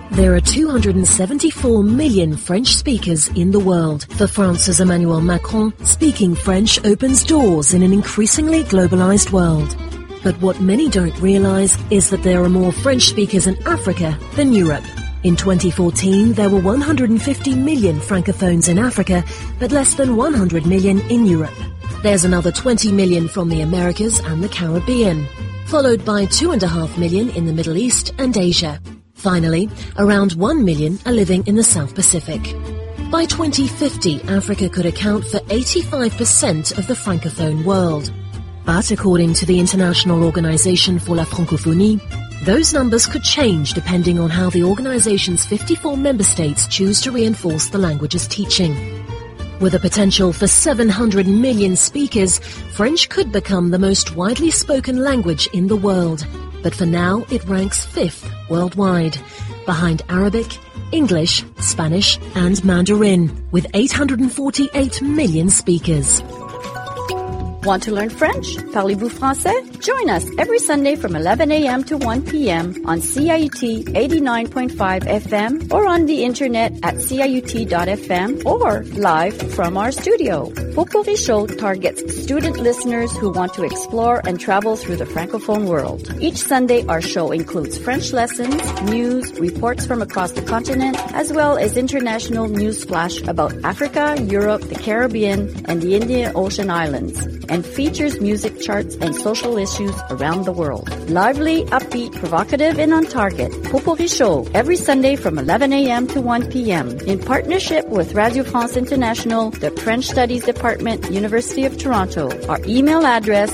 There are 274 million French speakers in the world. For France's Emmanuel Macron, speaking French opens doors in an increasingly globalized world. But what many don't realize is that there are more French speakers in Africa than Europe. In 2014, there were 150 million francophones in Africa, but less than 100 million in Europe. There's another 20 million from the Americas and the Caribbean, followed by 2.5 million in the Middle East and Asia. Finally, around 1 million are living in the South Pacific. By 2050, Africa could account for 85% of the francophone world. But according to the International Organization for la Francophonie, those numbers could change depending on how the organization's 54 member states choose to reinforce the language's teaching. With a potential for 700 million speakers, French could become the most widely spoken language in the world. But for now, it ranks 5th worldwide, behind Arabic, English, Spanish, and Mandarin, with 848 million speakers. Want to learn French? Parlez-vous français? Join us every Sunday from 11 a.m. to 1 p.m. on CIUT 89.5 FM or on the internet at ciut.fm or live from our studio. Potpourri Show targets student listeners who want to explore and travel through the Francophone world. Each Sunday, our show includes French lessons, news, reports from across the continent, as well as international news flash about Africa, Europe, the Caribbean, and the Indian Ocean Islands, and features music charts and social issues around the world. Lively, upbeat, provocative, and on target. Potpourri Show, every Sunday from 11 a.m. to 1 p.m. in partnership with Radio France International, the French Studies Department, University of Toronto. Our email address,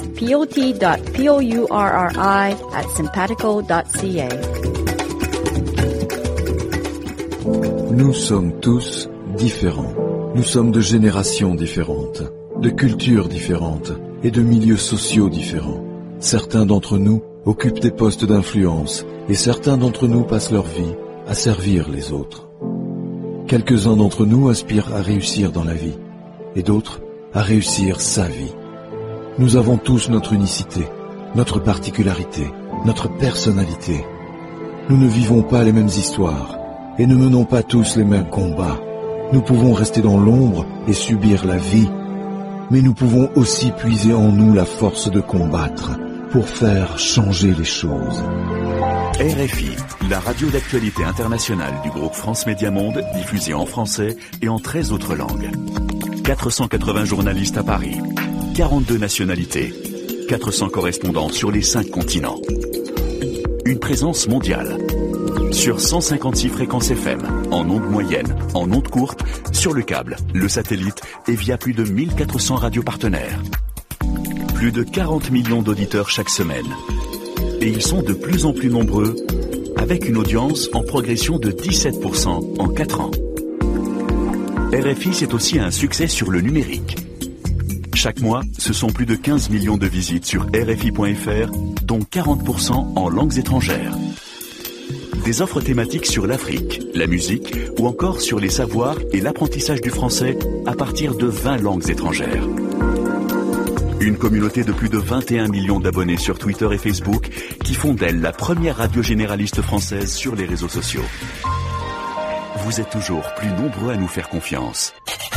pot.pourri@simpatico.ca. Nous sommes tous différents. Nous sommes de générations différentes, de cultures différentes et de milieux sociaux différents. Certains d'entre nous occupent des postes d'influence et certains d'entre nous passent leur vie à servir les autres. Quelques-uns d'entre nous aspirent à réussir dans la vie et d'autres à réussir sa vie. Nous avons tous notre unicité, notre particularité, notre personnalité. Nous ne vivons pas les mêmes histoires et ne menons pas tous les mêmes combats. Nous pouvons rester dans l'ombre et subir la vie, mais nous pouvons aussi puiser en nous la force de combattre pour faire changer les choses. RFI, la radio d'actualité internationale du groupe France Média Monde, diffusée en français et en 13 autres langues. 480 journalistes à Paris, 42 nationalités, 400 correspondants sur les 5 continents. Une présence mondiale. Sur 156 fréquences FM, en ondes moyennes, en ondes courtes, sur le câble, le satellite et via plus de 1400 radios partenaires. Plus de 40 millions d'auditeurs chaque semaine. Et ils sont de plus en plus nombreux, avec une audience en progression de 17% en 4 ans. RFI, c'est aussi un succès sur le numérique. Chaque mois, ce sont plus de 15 millions de visites sur RFI.fr, dont 40% en langues étrangères. Des offres thématiques sur l'Afrique, la musique ou encore sur les savoirs et l'apprentissage du français à partir de 20 langues étrangères. Une communauté de plus de 21 millions d'abonnés sur Twitter et Facebook qui font d'elle la première radio généraliste française sur les réseaux sociaux. Vous êtes toujours plus nombreux à nous faire confiance.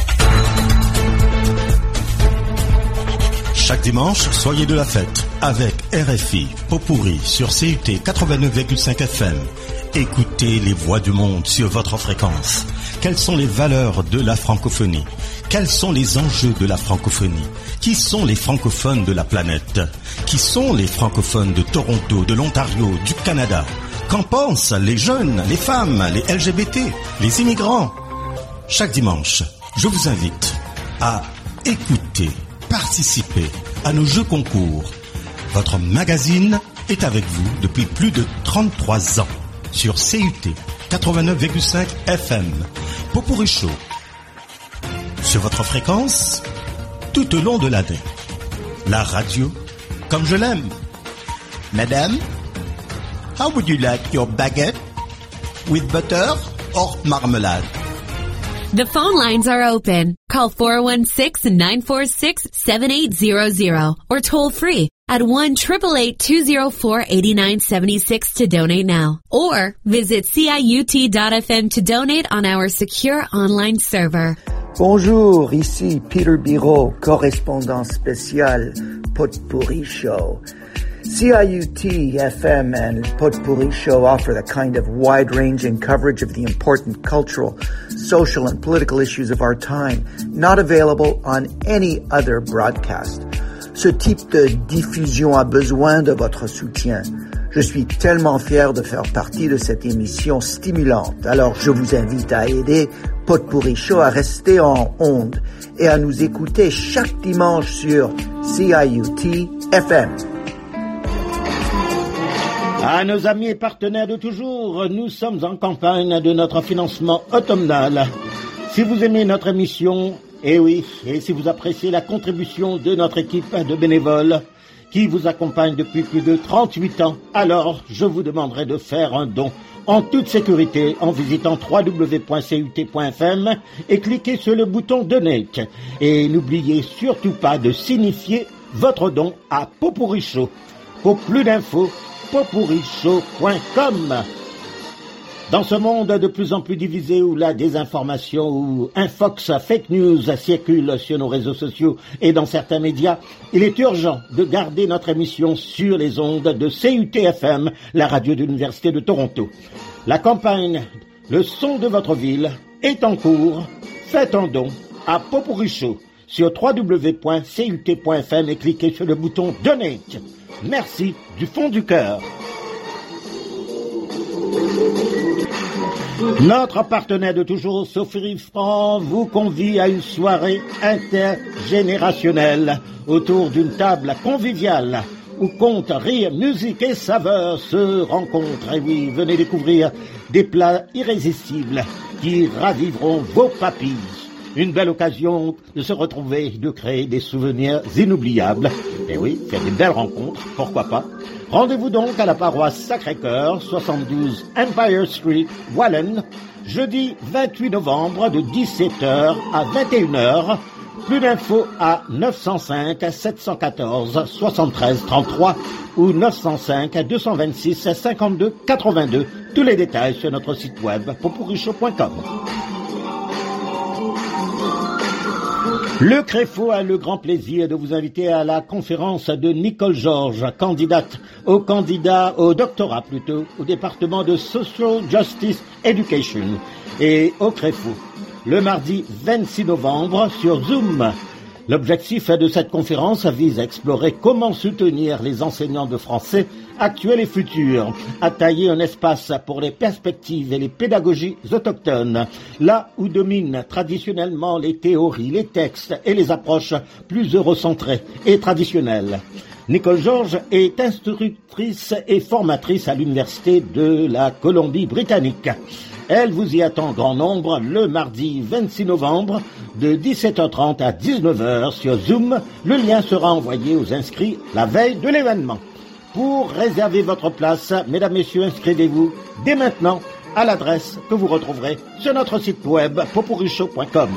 Chaque dimanche, soyez de la fête avec RFI Potpourri sur CUT 89,5 FM. Écoutez les voix du monde sur votre fréquence. Quelles sont les valeurs de la francophonie? Quels sont les enjeux de la francophonie? Qui sont les francophones de la planète? Qui sont les francophones de Toronto, de l'Ontario, du Canada? Qu'en pensent les jeunes, les femmes, les LGBT, les immigrants? Chaque dimanche, je vous invite à écouter, participer à nos jeux concours. Votre magazine est avec vous depuis plus de 33 ans sur CUT 89,5 FM. Potpourri Show sur votre fréquence tout au long de l'année. La radio comme je l'aime. Madame, how would you like your baguette? With butter or marmalade? The phone lines are open. Call 416-946-7800 or toll free at 1-888-204-8976 to donate now. Or visit CIUT.FM to donate on our secure online server. Bonjour, ici Peter Biro, correspondant spécial Potpourri Show. CIUT FM and Potpourri Show offer the kind of wide-ranging coverage of the important cultural, social, and political issues of our time, not available on any other broadcast. Ce type de diffusion a besoin de votre soutien. Je suis tellement fier de faire partie de cette émission stimulante. Alors je vous invite à aider Potpourri Show à rester en ondes et à nous écouter chaque dimanche sur CIUT FM. À nos amis et partenaires de toujours, nous sommes en campagne de notre financement automnal. Si vous aimez notre émission, et si vous appréciez la contribution de notre équipe de bénévoles qui vous accompagne depuis plus de 38 ans, alors je vous demanderai de faire un don en toute sécurité en visitant www.cut.fm et cliquez sur le bouton Donate. Et n'oubliez surtout pas de signifier votre don à Potpourri Show. Pour plus d'infos, potpourrishow.com. Dans ce monde de plus en plus divisé où la désinformation ou un fox fake news circule sur nos réseaux sociaux et dans certains médias, il est urgent de garder notre émission sur les ondes de CUT-FM, la radio de l'Université de Toronto. La campagne Le son de votre ville est en cours. Faites un don à Potpourri Show sur www.cut.fm et cliquez sur le bouton Donate. Merci du fond du cœur. Notre partenaire de toujours, Sophie Franc, vous convie à une soirée intergénérationnelle autour d'une table conviviale où contes, rires, musique et saveurs se rencontrent. Et oui, venez découvrir des plats irrésistibles qui raviveront vos papilles. Une belle occasion de se retrouver, de créer des souvenirs inoubliables. Et oui, faire des belles rencontres, pourquoi pas. Rendez-vous donc à la paroisse Sacré-Cœur, 72 Empire Street, Wallen, jeudi 28 novembre de 17h à 21h. Plus d'infos à 905 714 73 33 ou 905 226 52 82. Tous les détails sur notre site web potpourrishow.com. Le CREFO a le grand plaisir de vous inviter à la conférence de Nicole Georges, candidate au doctorat au département de Social Justice Education et au CREFO, le mardi 26 novembre sur Zoom. L'objectif de cette conférence vise à explorer comment soutenir les enseignants de français actuels et futurs, à tailler un espace pour les perspectives et les pédagogies autochtones, là où dominent traditionnellement les théories, les textes et les approches plus eurocentrées et traditionnelles. Nicole Georges est instructrice et formatrice à l'Université de la Colombie-Britannique. Elle vous y attend en grand nombre le mardi 26 novembre de 17h30 à 19h sur Zoom. Le lien sera envoyé aux inscrits la veille de l'événement. Pour réserver votre place, mesdames, messieurs, inscrivez-vous dès maintenant à l'adresse que vous retrouverez sur notre site web potpourrishow.com.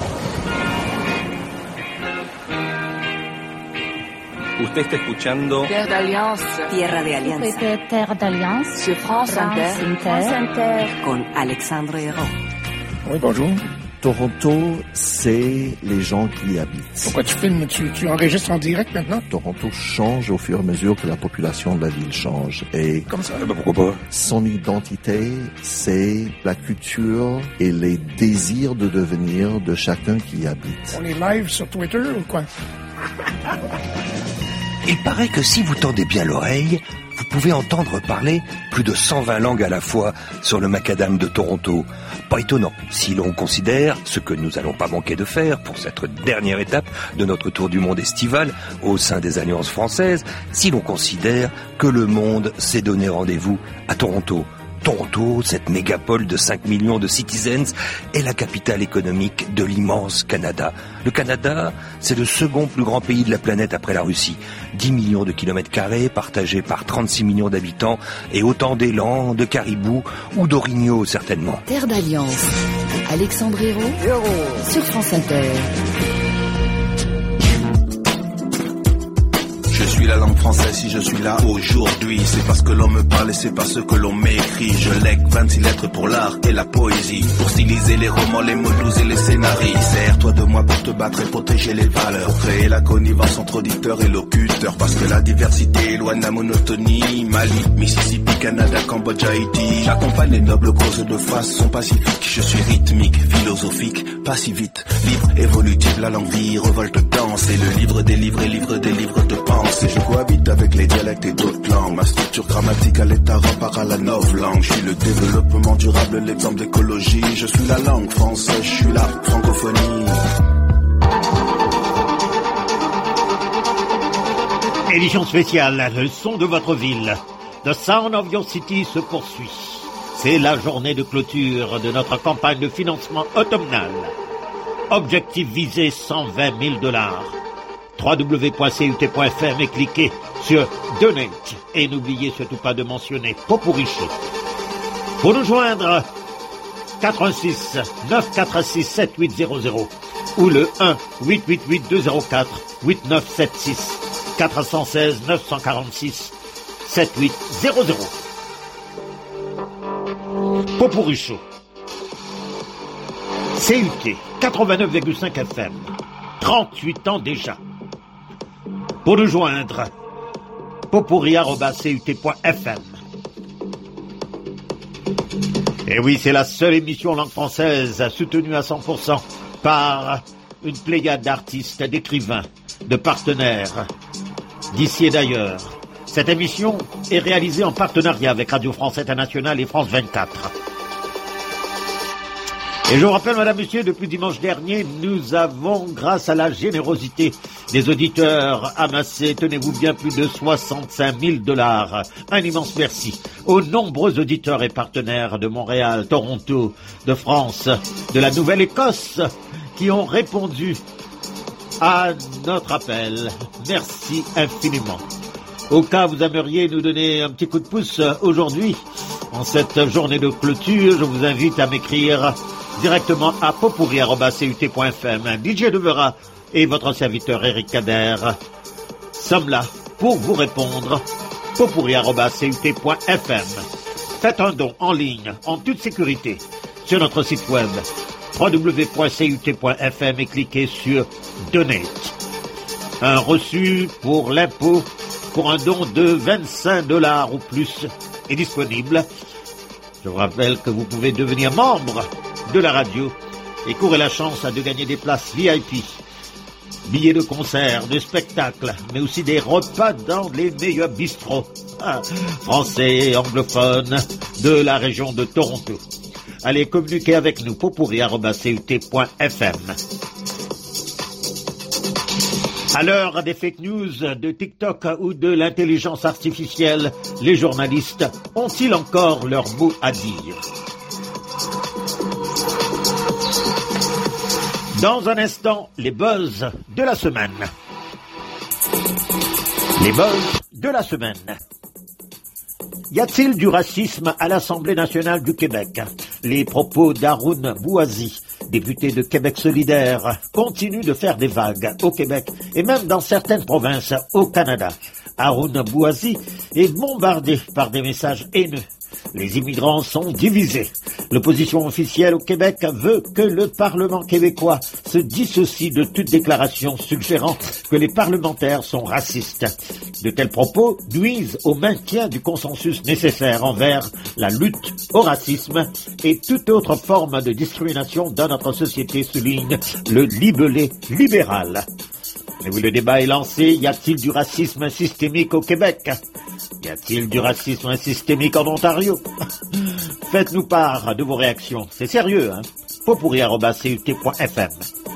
Usted está escuchando Terre d'Alliance. Tierra de Alianza. Terre d'Alliance. Sur France Inter. Con Alexandre Hérault. Oui, bonjour. Toronto, c'est les gens qui y habitent. Pourquoi tu filmes? Tu enregistres en direct maintenant? Toronto change au fur et à mesure que la population de la ville change. Et comme ça? Pourquoi pas? Son identité, c'est la culture et les désirs de devenir de chacun qui y habite. On est live sur Twitter ou quoi? Il paraît que si vous tendez bien l'oreille, vous pouvez entendre parler plus de 120 langues à la fois sur le macadam de Toronto. Pas étonnant, si l'on considère, ce que nous allons pas manquer de faire pour cette dernière étape de notre tour du monde estival au sein des Alliances françaises, si l'on considère que le monde s'est donné rendez-vous à Toronto. Toronto, cette mégapole de 5 millions de citizens, est la capitale économique de l'immense Canada. Le Canada, c'est le second plus grand pays de la planète après la Russie. 10 millions de kilomètres carrés partagés par 36 millions d'habitants et autant d'élans, de caribous ou d'orignaux certainement. Terre d'Alliance. Alexandre Hérault sur France Inter. Je suis la langue française si je suis là aujourd'hui. C'est parce que l'on me parle et c'est parce que l'on m'écrit. Je lègue 26 lettres pour l'art et la poésie, pour styliser les romans, les mots doux et les scénarios. Sers-toi de moi pour te battre et protéger les valeurs, pour créer la connivence entre auditeurs et locuteurs. Parce que la diversité éloigne la monotonie. Mali, Mississippi, Canada, Cambodge, Haïti. J'accompagne les nobles causes de façon pacifique. Je suis rythmique, philosophique, pas si vite. Libre, évolutive, la langue vie, revolte, danse. Et le livre des livres et livre des livres de pensée. Je cohabite avec les dialectes et d'autres langues. Ma structure grammaticale est à rapport à la novlangue. Je suis le développement durable, l'exemple d'écologie. Je suis la langue française, je suis la francophonie. Édition spéciale, le son de votre ville. The Sound of Your City se poursuit. C'est la journée de clôture de notre campagne de financement automnale. Objectif visé, $120 000. www.cut.fm et cliquez sur Donate. Et n'oubliez surtout pas de mentionner Popurrí Show. Pour nous joindre, 86 946 7800 ou le 1 888 204 8976 416 946 7800. Popurrí Show. CUT 89,5 FM. 38 ans déjà. Pour nous joindre, popurrí@cut.fm. Et oui, c'est la seule émission langue française soutenue à 100% par une pléiade d'artistes, d'écrivains, de partenaires, d'ici et d'ailleurs. Cette émission est réalisée en partenariat avec Radio France Internationale et France 24. Et je vous rappelle, madame, monsieur, depuis dimanche dernier, nous avons, grâce à la générosité des auditeurs, amassé, tenez-vous bien, plus de $65 000. Un immense merci aux nombreux auditeurs et partenaires de Montréal, Toronto, de France, de la Nouvelle-Écosse, qui ont répondu à notre appel. Merci infiniment. Au cas où vous aimeriez nous donner un petit coup de pouce aujourd'hui, en cette journée de clôture, je vous invite à m'écrire directement à popurrí@cut.fm. DJ Devera et votre serviteur Eric Kader sommes là pour vous répondre. popurrí@cut.fm. Faites un don en ligne, en toute sécurité, sur notre site web www.cut.fm et cliquez sur Donate. Un reçu pour l'impôt pour un don de $25 ou plus est disponible. Je vous rappelle que vous pouvez devenir membre de la radio et courir la chance de gagner des places VIP, billets de concert, de spectacles, mais aussi des repas dans les meilleurs bistrots français et anglophones de la région de Toronto. Allez communiquer avec nous, popurrí@cut.fm. À l'heure des fake news, de TikTok ou de l'intelligence artificielle, les journalistes ont-ils encore leur mot à dire? Dans un instant, les buzz de la semaine. Les buzz de la semaine. Y a-t-il du racisme à l'Assemblée nationale du Québec? Les propos d'Haroun Bouazi, député de Québec solidaire, continuent de faire des vagues au Québec et même dans certaines provinces au Canada. Haroun Bouazi est bombardé par des messages haineux. Les immigrants sont divisés. L'opposition officielle au Québec veut que le Parlement québécois se dissocie de toute déclaration suggérant que les parlementaires sont racistes. De tels propos nuisent au maintien du consensus nécessaire envers la lutte au racisme et toute autre forme de discrimination dans notre société, souligne le libellé libéral. Et oui, le débat est lancé. Y a-t-il du racisme systémique au Québec? Y a-t-il du racisme systémique en Ontario? Faites-nous part de vos réactions. C'est sérieux, hein? popurrí@cut.fm.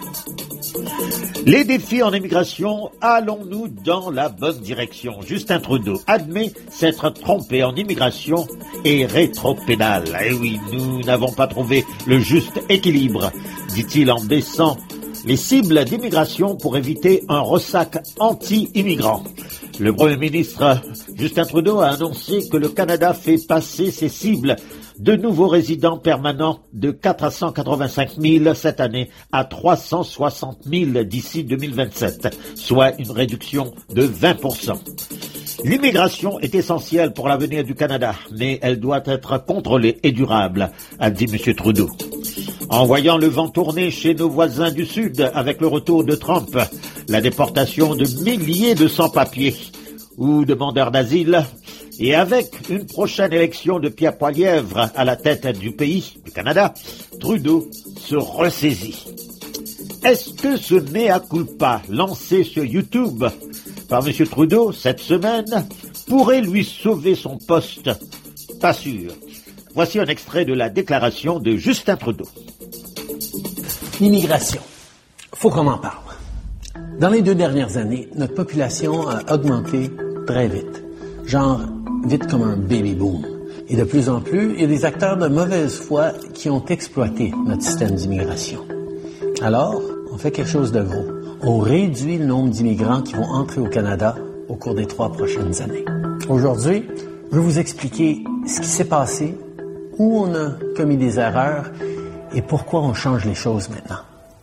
Les défis en immigration, allons-nous dans la bonne direction? Justin Trudeau admet s'être trompé en immigration et rétropédale. Eh oui, nous n'avons pas trouvé le juste équilibre, dit-il en baissant les cibles d'immigration pour éviter un ressac anti-immigrant. Le Premier ministre Justin Trudeau a annoncé que le Canada fait passer ses cibles de nouveaux résidents permanents de 485 000 cette année à 360 000 d'ici 2027, soit une réduction de 20%. L'immigration est essentielle pour l'avenir du Canada, mais elle doit être contrôlée et durable, a dit M. Trudeau. En voyant le vent tourner chez nos voisins du Sud avec le retour de Trump, la déportation de milliers de sans-papiers ou demandeurs d'asile, et avec une prochaine élection de Pierre Poilievre à la tête du pays, du Canada, Trudeau se ressaisit. Est-ce que ce mea culpa lancé sur YouTube par M. Trudeau cette semaine pourrait lui sauver son poste? Pas sûr. Voici un extrait de la déclaration de Justin Trudeau. L'immigration. Faut qu'on en parle. Dans les 2 dernières années, notre population a augmenté très vite. Genre, vite comme un baby boom. Et de plus en plus, il y a des acteurs de mauvaise foi qui ont exploité notre système d'immigration. Alors, on fait quelque chose de gros. On réduit le nombre d'immigrants qui vont entrer au Canada au cours des 3 prochaines années. Aujourd'hui, je vais vous expliquer ce qui s'est passé, où on a commis des erreurs et pourquoi on change les choses maintenant.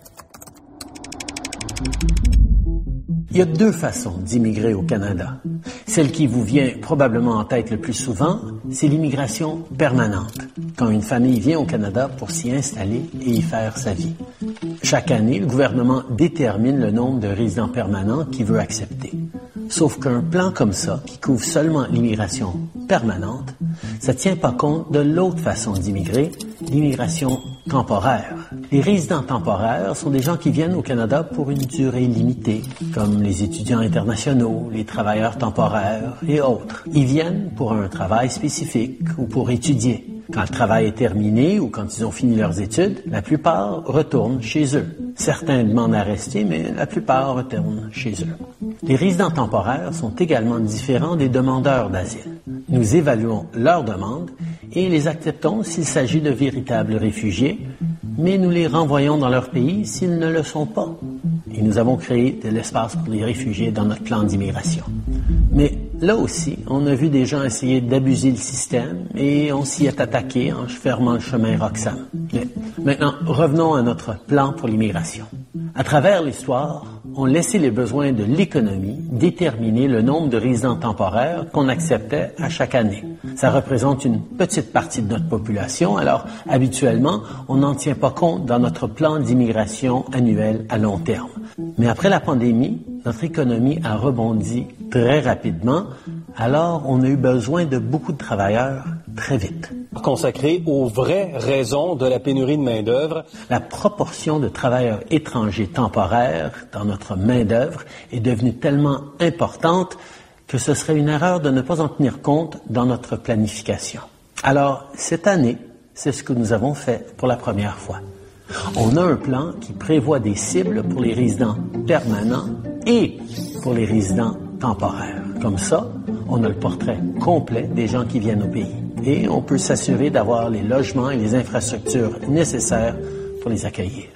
Il y a 2 façons d'immigrer au Canada. Celle qui vous vient probablement en tête le plus souvent, c'est l'immigration permanente, quand une famille vient au Canada pour s'y installer et y faire sa vie. Chaque année, le gouvernement détermine le nombre de résidents permanents qu'il veut accepter. Sauf qu'un plan comme ça, qui couvre seulement l'immigration permanente, ça ne tient pas compte de l'autre façon d'immigrer, l'immigration temporaire. Les résidents temporaires sont des gens qui viennent au Canada pour une durée limitée, comme les étudiants internationaux, les travailleurs temporaires et autres. Ils viennent pour un travail spécifique ou pour étudier. Quand le travail est terminé ou quand ils ont fini leurs études, la plupart retournent chez eux. Certains demandent à rester, mais la plupart retournent chez eux. Les résidents temporaires sont également différents des demandeurs d'asile. Nous évaluons leurs demandes et les acceptons s'il s'agit de véritables réfugiés, mais nous les renvoyons dans leur pays s'ils ne le sont pas. Et nous avons créé de l'espace pour les réfugiés dans notre plan d'immigration. Mais là aussi, on a vu des gens essayer d'abuser le système et on s'y est attaqué en fermant le chemin Roxham. Mais maintenant, revenons à notre plan pour l'immigration. À travers l'histoire, on laissait les besoins de l'économie déterminer le nombre de résidents temporaires qu'on acceptait à chaque année. Ça représente une petite partie de notre population, alors habituellement, on n'en tient pas compte dans notre plan d'immigration annuel à long terme. Mais après la pandémie, notre économie a rebondi très rapidement, alors on a eu besoin de beaucoup de travailleurs très vite. Consacré aux vraies raisons de la pénurie de main-d'œuvre. La proportion de travailleurs étrangers temporaires dans notre main-d'œuvre est devenue tellement importante que ce serait une erreur de ne pas en tenir compte dans notre planification. Alors, cette année, c'est ce que nous avons fait pour la première fois. On a un plan qui prévoit des cibles pour les résidents permanents et pour les résidents temporaires. Comme ça, on a le portrait complet des gens qui viennent au pays. Et on peut s'assurer d'avoir les logements et les infrastructures nécessaires pour les accueillir.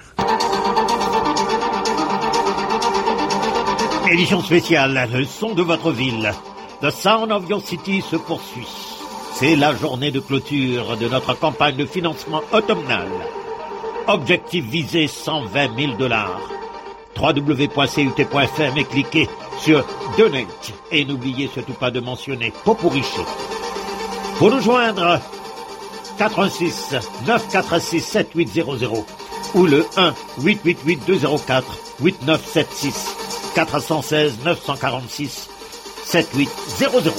Édition spéciale, le son de votre ville. The Sound of Your City se poursuit. C'est la journée de clôture de notre campagne de financement automnale. Objectif visé, $120 000. www.cut.fm et cliquez sur Donate. Et n'oubliez surtout pas de mentionner Popuri Show. Pour nous joindre, 86 946 7800 ou le 1 888 204 8976 416 946 7800.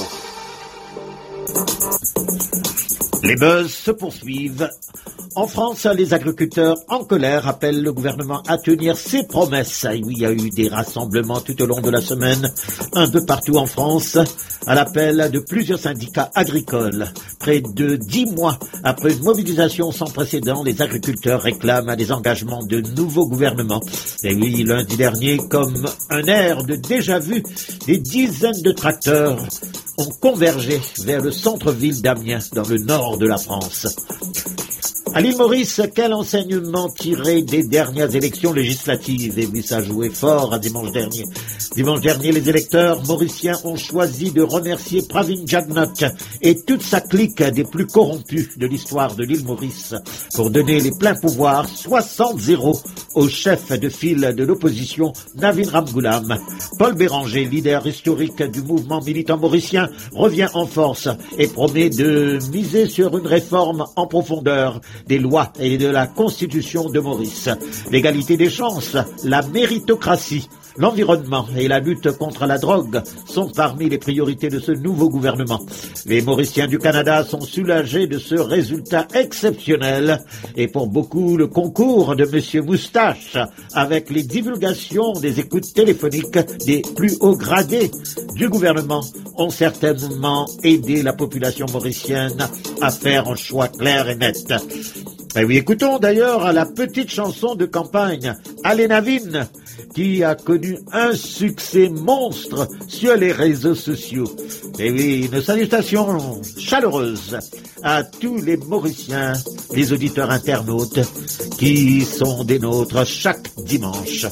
Les buzz se poursuivent. En France, les agriculteurs en colère appellent le gouvernement à tenir ses promesses. Et oui, il y a eu des rassemblements tout au long de la semaine, un peu partout en France, à l'appel de plusieurs syndicats agricoles. Près de 10 mois après une mobilisation sans précédent, les agriculteurs réclament des engagements de nouveaux gouvernements. Et oui, lundi dernier, comme un air de déjà-vu, des dizaines de tracteurs ont convergé vers le centre-ville d'Amiens, dans le nord de la France. À l'île Maurice, quel enseignement tiré des dernières élections législatives? Et oui, ça a joué fort à dimanche dernier. Dimanche dernier, les électeurs mauriciens ont choisi de remercier Pravin Jagnot et toute sa clique des plus corrompus de l'histoire de l'île Maurice pour donner les pleins pouvoirs 60-0 au chef de file de l'opposition Navin Ramgoolam. Paul Béranger, leader historique du mouvement militant mauricien, revient en force et promet de miser sur une réforme en profondeur des lois et de la Constitution de Maurice. L'égalité des chances, la méritocratie, l'environnement et la lutte contre la drogue sont parmi les priorités de ce nouveau gouvernement. Les Mauriciens du Canada sont soulagés de ce résultat exceptionnel et pour beaucoup le concours de M. Moustache avec les divulgations des écoutes téléphoniques des plus hauts gradés du gouvernement ont certainement aidé la population mauricienne à faire un choix clair et net. Et oui, écoutons d'ailleurs la petite chanson de campagne Allez Navin, qui a connu un succès monstre sur les réseaux sociaux. Et oui, une salutation chaleureuse à tous les Mauriciens, les auditeurs internautes qui sont des nôtres chaque dimanche.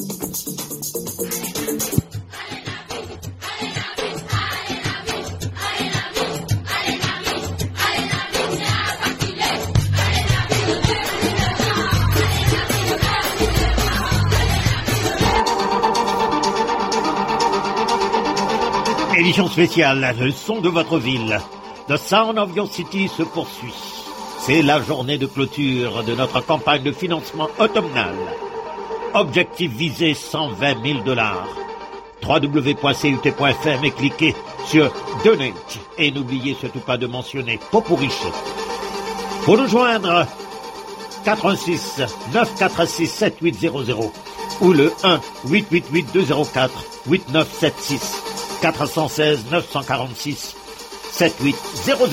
Édition spéciale, le son de votre ville. The Sound of Your City se poursuit. C'est la journée de clôture de notre campagne de financement automnale. Objectif visé, $120 000. www.cut.fm et cliquez sur Donate. Et n'oubliez surtout pas de mentionner Popuricho. Pour nous joindre, 86 946 7800 ou le 1 888 204 8976. 416 946 7800.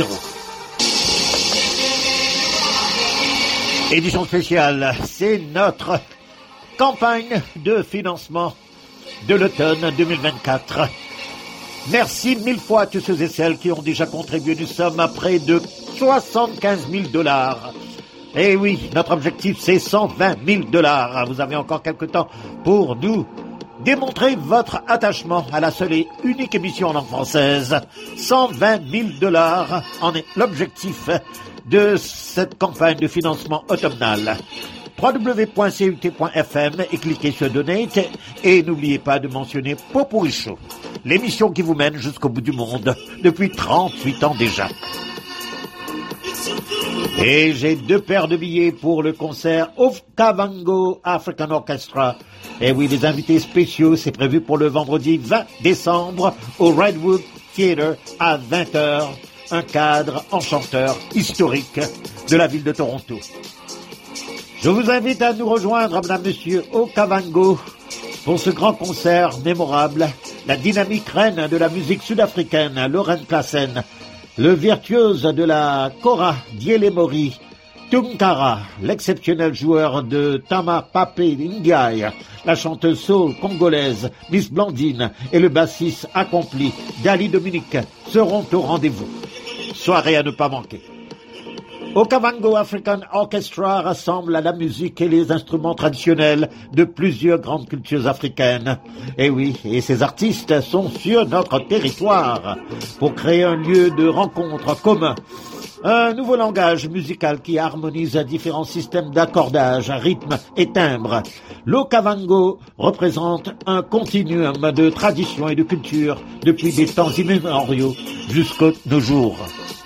Édition spéciale, c'est notre campagne de financement de l'automne 2024. Merci 1000 fois à tous ceux et celles qui ont déjà contribué. Nous sommes à près de $75 000. Et oui, notre objectif c'est $120 000. Vous avez encore quelques temps pour nous démontrez votre attachement à la seule et unique émission en langue française. $120 000 en est l'objectif de cette campagne de financement automnale. www.cut.fm et cliquez sur Donate et n'oubliez pas de mentionner Popuricho, l'émission qui vous mène jusqu'au bout du monde depuis 38 ans déjà. Et j'ai 2 paires de billets pour le concert Okavango African Orchestra. Et oui, les invités spéciaux, c'est prévu pour le vendredi 20 décembre au Redwood Theatre à 20h. Un cadre enchanteur historique de la ville de Toronto. Je vous invite à nous rejoindre, madame, monsieur, Okavango pour ce grand concert mémorable. La dynamique reine de la musique sud-africaine, Lauren Klassen, le virtuose de la kora, Diele Mori, Tunkara, l'exceptionnel joueur de Tama Pape Ndiaye, la chanteuse soul congolaise Miss Blandine et le bassiste accompli Dali Dominique seront au rendez-vous. Soirée à ne pas manquer. Okavango African Orchestra rassemble la musique et les instruments traditionnels de plusieurs grandes cultures africaines. Et oui, et ces artistes sont sur notre territoire pour créer un lieu de rencontre commun. Un nouveau langage musical qui harmonise différents systèmes d'accordage, rythme et timbre. L'Okavango représente un continuum de traditions et de culture depuis des temps immémoriaux jusqu'à nos jours.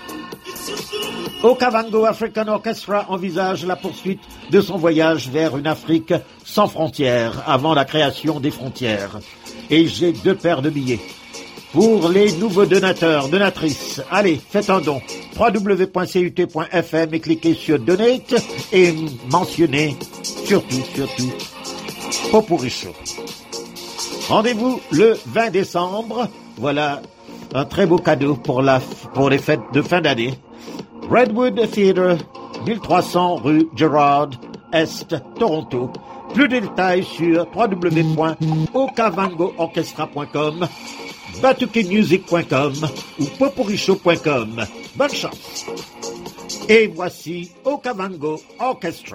Okavango African Orchestra envisage la poursuite de son voyage vers une Afrique sans frontières avant la création des frontières. Et j'ai 2 paires de billets. Pour les nouveaux donateurs, donatrices, allez, faites un don. www.cut.fm et cliquez sur Donate et mentionnez surtout, Popuricho. Rendez-vous le 20 décembre. Voilà un très beau cadeau pour les fêtes de fin d'année. Redwood Theatre, 1300 rue Gerrard, Est, Toronto. Plus de détails sur www.okavangoorchestra.com, batukemusic.com ou popuricho.com. Bonne chance! Et voici Okavango Orchestra.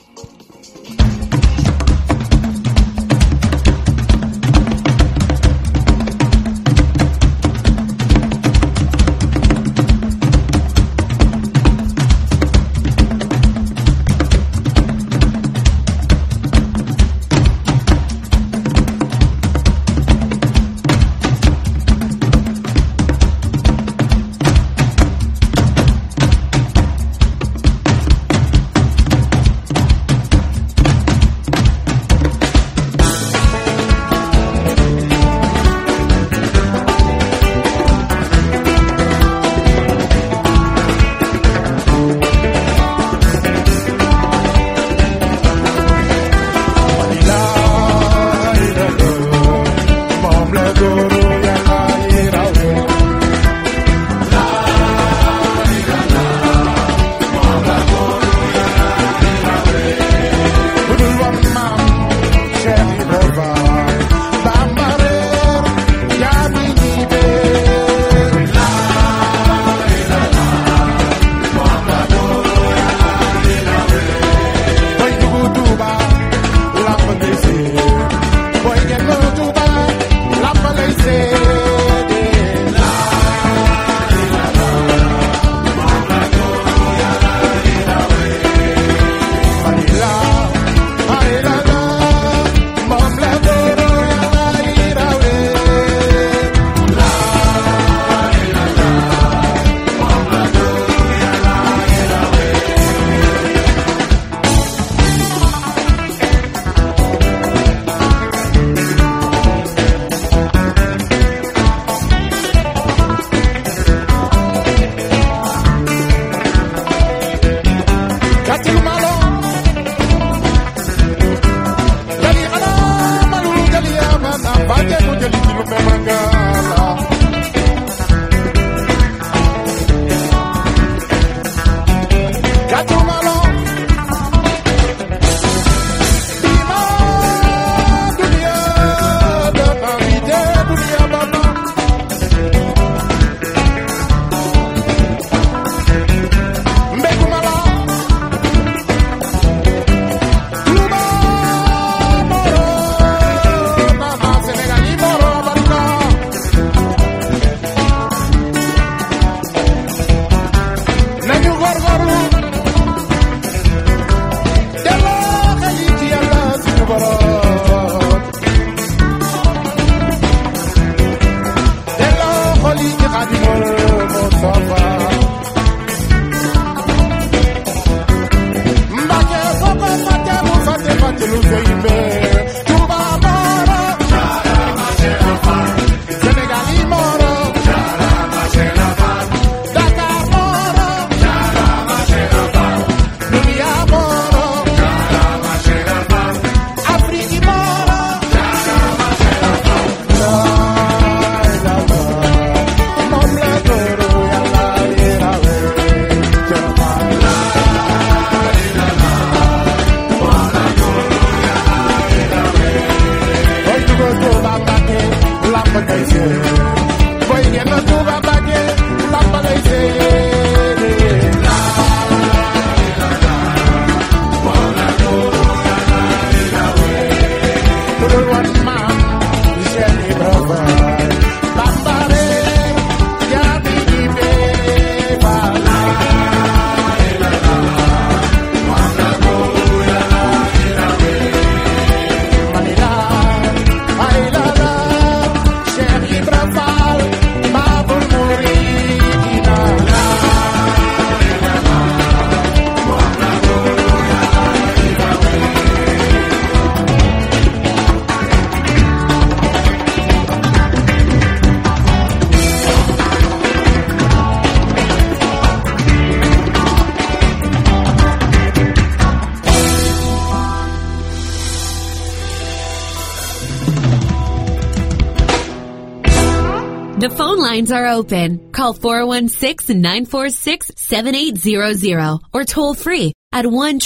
The phone lines are open. Call 416-946-7800 or toll free at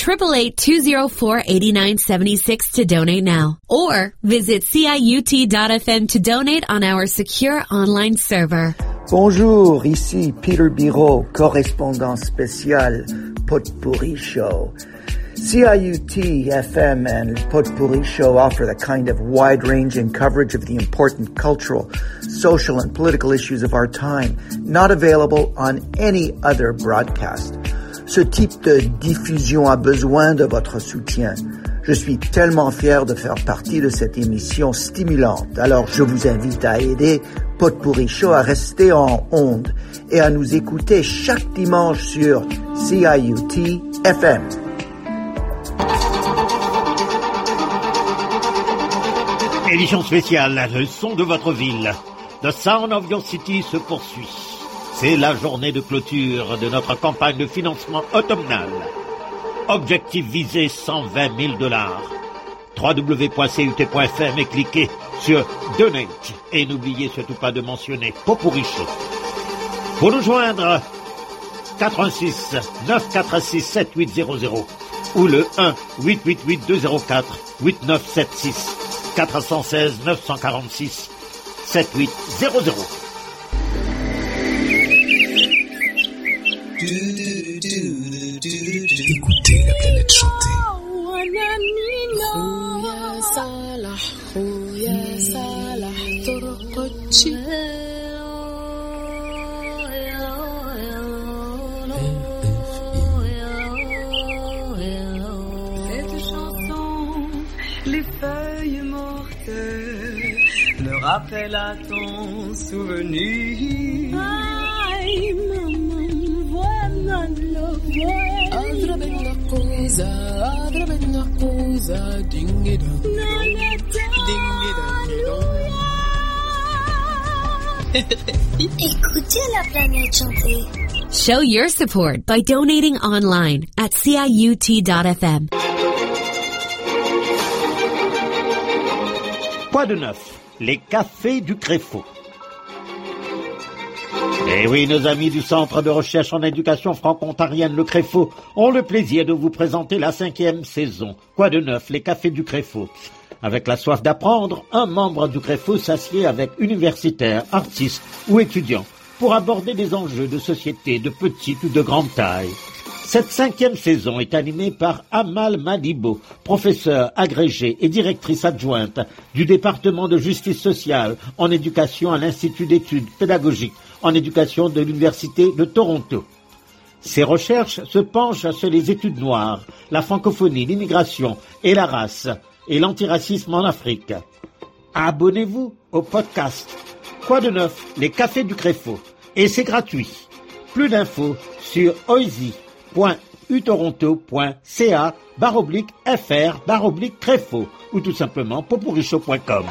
1-888-204-8976 to donate now. Or visit CIUT.FM to donate on our secure online server. Bonjour, ici Peter Biro, correspondant spécial Potpourri Show. CIUT FM and Potpourri Show offer the kind of wide-ranging coverage of the important cultural, social, and political issues of our time, not available on any other broadcast. Ce type de diffusion a besoin de votre soutien. Je suis tellement fier de faire partie de cette émission stimulante. Alors, je vous invite à aider Potpourri Show à rester en ondes et à nous écouter chaque dimanche sur CIUT FM. Édition spéciale, le son de votre ville. The Sound of Your City se poursuit. C'est la journée de clôture de notre campagne de financement automnale. Objectif visé, $120 000. www.cut.fm et cliquez sur Donate. Et n'oubliez surtout pas de mentionner Potpourri Show. Pour nous joindre, 86 946 7800 ou le 1-888-204-8976. 416 946 7800. Écoutez la planète chanter. Les feuilles mortes me rappellent à ton souvenir. Ay, maman, voilà la voix. Adra bella cosa, dingida. Écoutez la planète chanter. Show your support by donating online at CIUT.FM. Quoi de neuf? Les cafés du Créfau. Eh oui, nos amis du Centre de recherche en éducation franco-ontarienne, le Créfau, ont le plaisir de vous présenter la 5e saison. Quoi de neuf? Les cafés du Créfau. Avec la soif d'apprendre, un membre du Créfau s'assied avec universitaires, artistes ou étudiants pour aborder des enjeux de société de petite ou de grande taille. Cette 5e saison est animée par Amal Madibo, professeure agrégée et directrice adjointe du département de justice sociale en éducation à l'Institut d'études pédagogiques en éducation de l'Université de Toronto. Ses recherches se penchent sur les études noires, la francophonie, l'immigration et la race et l'antiracisme en Afrique. Abonnez-vous au podcast Quoi de neuf? Les cafés du Créfau. Et c'est gratuit. Plus d'infos sur oisy.utoronto.ca/fr/Créfau ou tout simplement potpourrishow.com.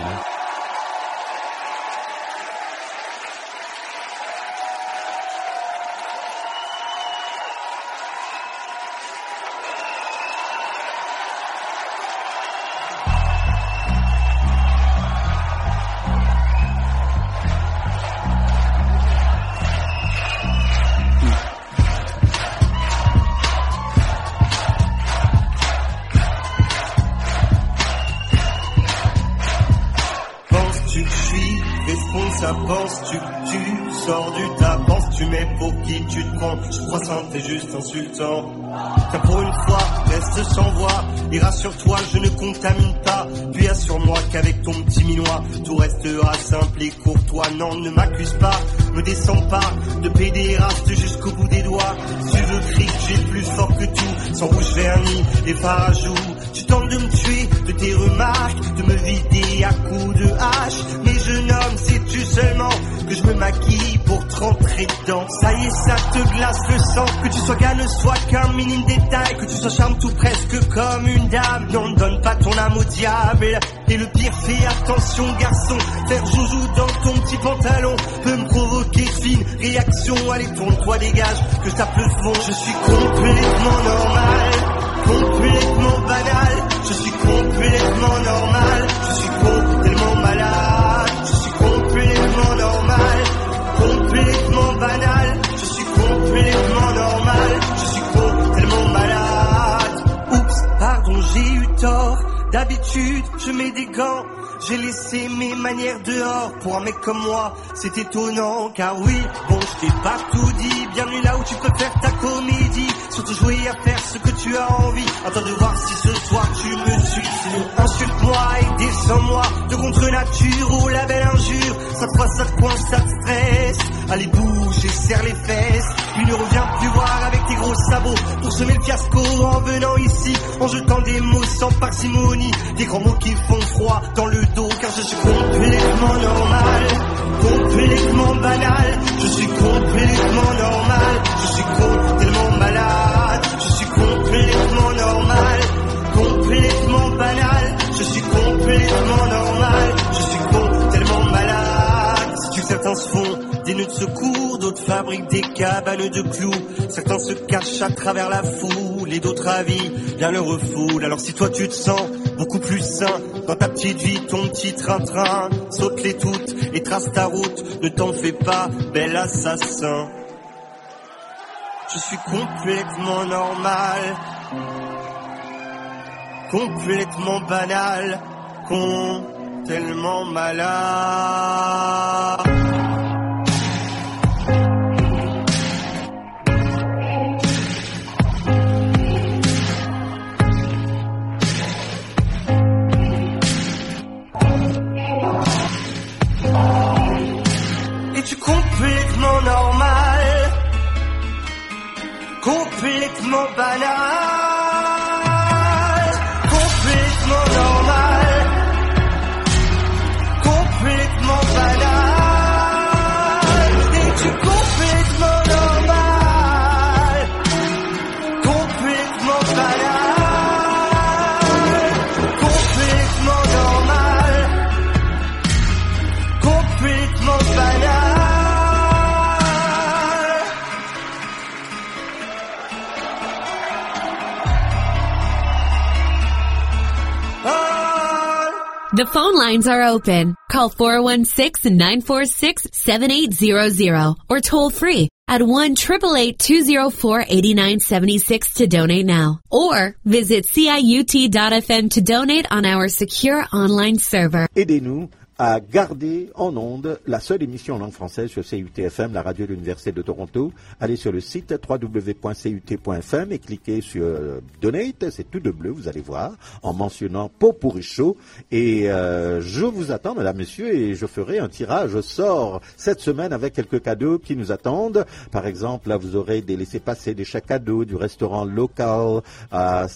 Penses-tu que tu sors du tas? Penses-tu mais pour qui tu te prends? Je crois ça, t'es juste insultant. Car pour une fois, reste sans voix. Et rassure-toi, je ne contamine pas. Puis assure-moi qu'avec ton petit minois, tout restera simple et courtois. Non, ne m'accuse pas, me descends pas de pédéraste jusqu'au bout des doigts. Si tu veux crier, j'ai plus fort que tout, sans rouge vernis et farajou. Tu tentes de me tuer de tes remarques, de me vider à coups de hache. Mais jeune homme, sais-tu seulement que je me maquille pour te rentrer dedans? Ça y est, ça te glace le sang. Que tu sois gars ne soit qu'un minime détail. Que tu sois charme tout presque comme une dame. Non, ne donne pas ton âme au diable. Et le pire, fais attention garçon. Faire joujou dans ton petit pantalon peut me provoquer fine réaction. Allez, tourne-toi, dégage, que ça peut se fond. Je suis complètement normal, complètement banal. Je suis complètement normal, je suis complètement malade. Je suis complètement normal, complètement banal. Je suis complètement normal, je suis complètement malade. tort. D'habitude, je mets des gants. J'ai laissé mes manières dehors. Pour un mec comme moi, c'est étonnant. Car oui, bon, je t'ai pas tout dit. Bienvenue là où tu peux faire ta comédie. Surtout jouer à faire ce que tu as envie. Attends de voir si ce soir tu me suis. Sinon insulte-moi et descends-moi de contre nature ou la belle injure. Ça te passe, ça te coince, ça te stresse. Allez bouge et serre les fesses. Puis ne reviens plus voir avec tes gros sabots pour semer le fiasco en venant ici, en jetant des mots sans parcimonie, des grands mots qui font froid dans le dos. Car je suis complètement normal, complètement banal. Je suis complètement normal, je suis complètement malade. Je suis complètement normal, complètement banal. Je suis complètement normal, je suis complètement malade. Si tu certains se font des nœuds de secours, d'autres fabriquent des cabanes de clous. Certains se cachent à travers la foule et d'autres avis bien le refoulent. Alors si toi tu te sens beaucoup plus sain dans ta petite vie, ton petit train-train, saute-les toutes et trace ta route. Ne t'en fais pas, bel assassin. Je suis complètement normal, complètement banal, tellement malade. Es-tu complètement normal, complètement banal, complètement normal, complètement banal. Es-tu complètement normal, complètement banal, complètement normal, complètement banal. The phone lines are open. Call 416-946-7800 or toll free at 1-888-204-8976 to donate now. Or visit CIUT.FM to donate on our secure online server. Aidez-nous à garder en ondes la seule émission en langue française sur CIUT-FM, la radio de l'Université de Toronto. Allez sur le site www.cut.fm et cliquez sur Donate, c'est tout de bleu, vous allez voir, en mentionnant Potpourri Show. Et je vous attends, mesdames, messieurs, et je ferai un tirage au sort cette semaine avec quelques cadeaux qui nous attendent. Par exemple, là, vous aurez des laissez-passer, des chèques cadeaux du restaurant local à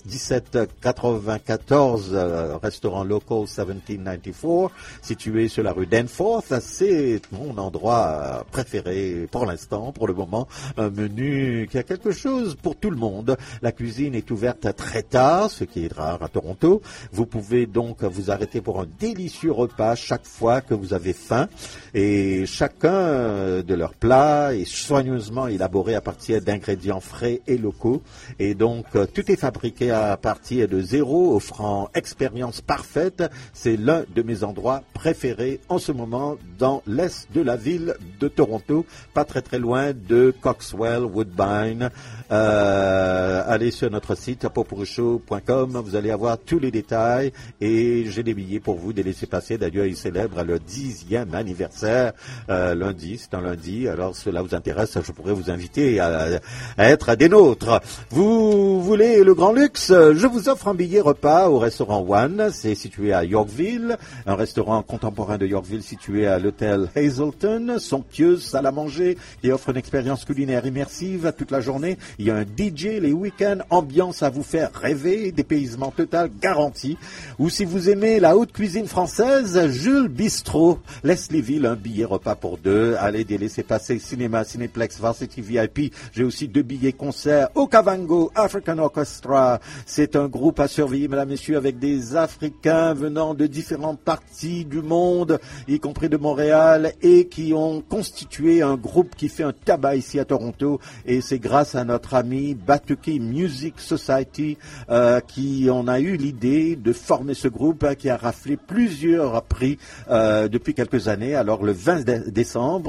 1794, restaurant local 1794, situé sur la rue Danforth. C'est mon endroit préféré pour l'instant, pour le moment. Un menu qui a quelque chose pour tout le monde. La cuisine est ouverte très tard, ce qui est rare à Toronto. Vous pouvez donc vous arrêter pour un délicieux repas chaque fois que vous avez faim. Et chacun de leurs plats est soigneusement élaboré à partir d'ingrédients frais et locaux. Et donc, tout est fabriqué à partir de zéro, offrant expérience parfaite. C'est l'un de mes endroits préférés en ce moment dans l'est de la ville de Toronto, pas très très loin de Coxwell, Woodbine. Allez sur notre site potpourrishow.com, vous allez avoir tous les détails et j'ai des billets pour vous, des laissez-passer. D'ailleurs, ils célèbrent le 10e anniversaire lundi, c'est un lundi, alors cela vous intéresse, je pourrais vous inviter à être des nôtres. Vous voulez le grand luxe? Je vous offre un billet repas au restaurant One, c'est situé à Yorkville, un restaurant contemporain de Yorkville situé à l'hôtel Hazelton, somptueuse salle à manger qui offre une expérience culinaire immersive toute la journée. Il y a un DJ les week-ends, ambiance à vous faire rêver, dépaysement total garanti. Ou si vous aimez la haute cuisine française, Jules Bistrot, Leslieville, un billet repas pour deux. Allez, des laissez-passer cinéma, Cinéplex, Varsity VIP. J'ai aussi 2 billets concerts au Kavango African Orchestra. C'est un groupe à surveiller, mesdames, messieurs, avec des Africains venant de différentes parties du monde, y compris de Montréal, et qui ont constitué un groupe qui fait un tabac ici à Toronto. Et c'est grâce à notre ami Batuki Music Society qui en a eu l'idée de former ce groupe qui a raflé plusieurs prix depuis quelques années. Alors le 20 décembre,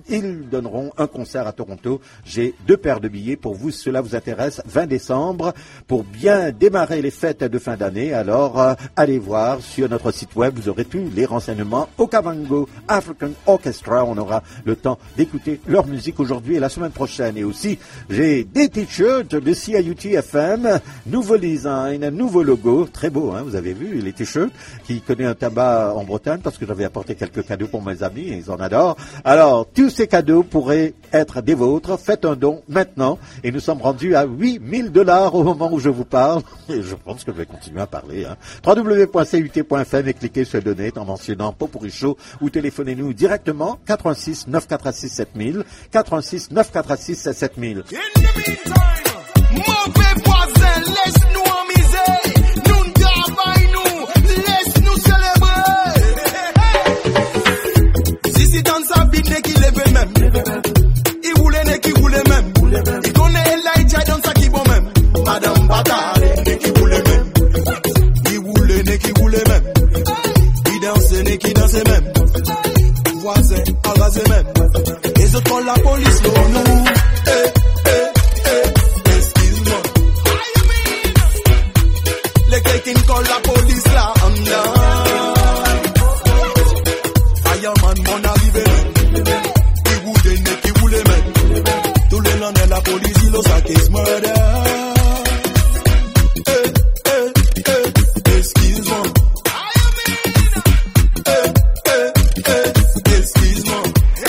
ils donneront un concert à Toronto. J'ai 2 paires de billets pour vous, si cela vous intéresse, 20 décembre, pour bien démarrer les fêtes de fin d'année. Alors, allez voir sur notre site web, vous aurez tous les renseignements. Okavango African Orchestra, on aura le temps d'écouter leur musique aujourd'hui et la semaine prochaine. Et aussi, j'ai des t-shirts de CIUT FM, nouveau design, nouveau logo, très beau, hein, vous avez vu les t-shirts, qui connaît un tabac en Bretagne, parce que j'avais apporté quelques cadeaux pour mes amis, et ils en adorent. Alors, tous ces cadeaux pourraient être des vôtres, faites un don maintenant, et nous sommes rendus à $8,000 au moment où je vous parle, et je pense que je vais continuer à parler, hein. www.cut.fm et cliquez sur Donate en mentionnant Popurrí Show, ou téléphonez-nous directement, 86 946 7000, 86 946 7000. Mauvais voisin, laisse-nous amuser. Nous ne travaillons, laisse-nous célébrer. Si c'est dans sa vie, n'est qu'il lève même. Il voulait, n'est qu'il voulait même. Il connaît Elijah dans sa qui bon même. Madame Batale, n'est qu'il voulait même. Il voulait, n'est qu'il voulait même. Il dansait, n'est qu'il dansait même. Voisin, arrasé même. Les autres ont la police, l'on nous. Les quelqu'un call la police là, Fireman, mon arrivé, qui voulait même, tous les lendemains la police, il a sa case murder. Excuse-moi. Excuse-moi.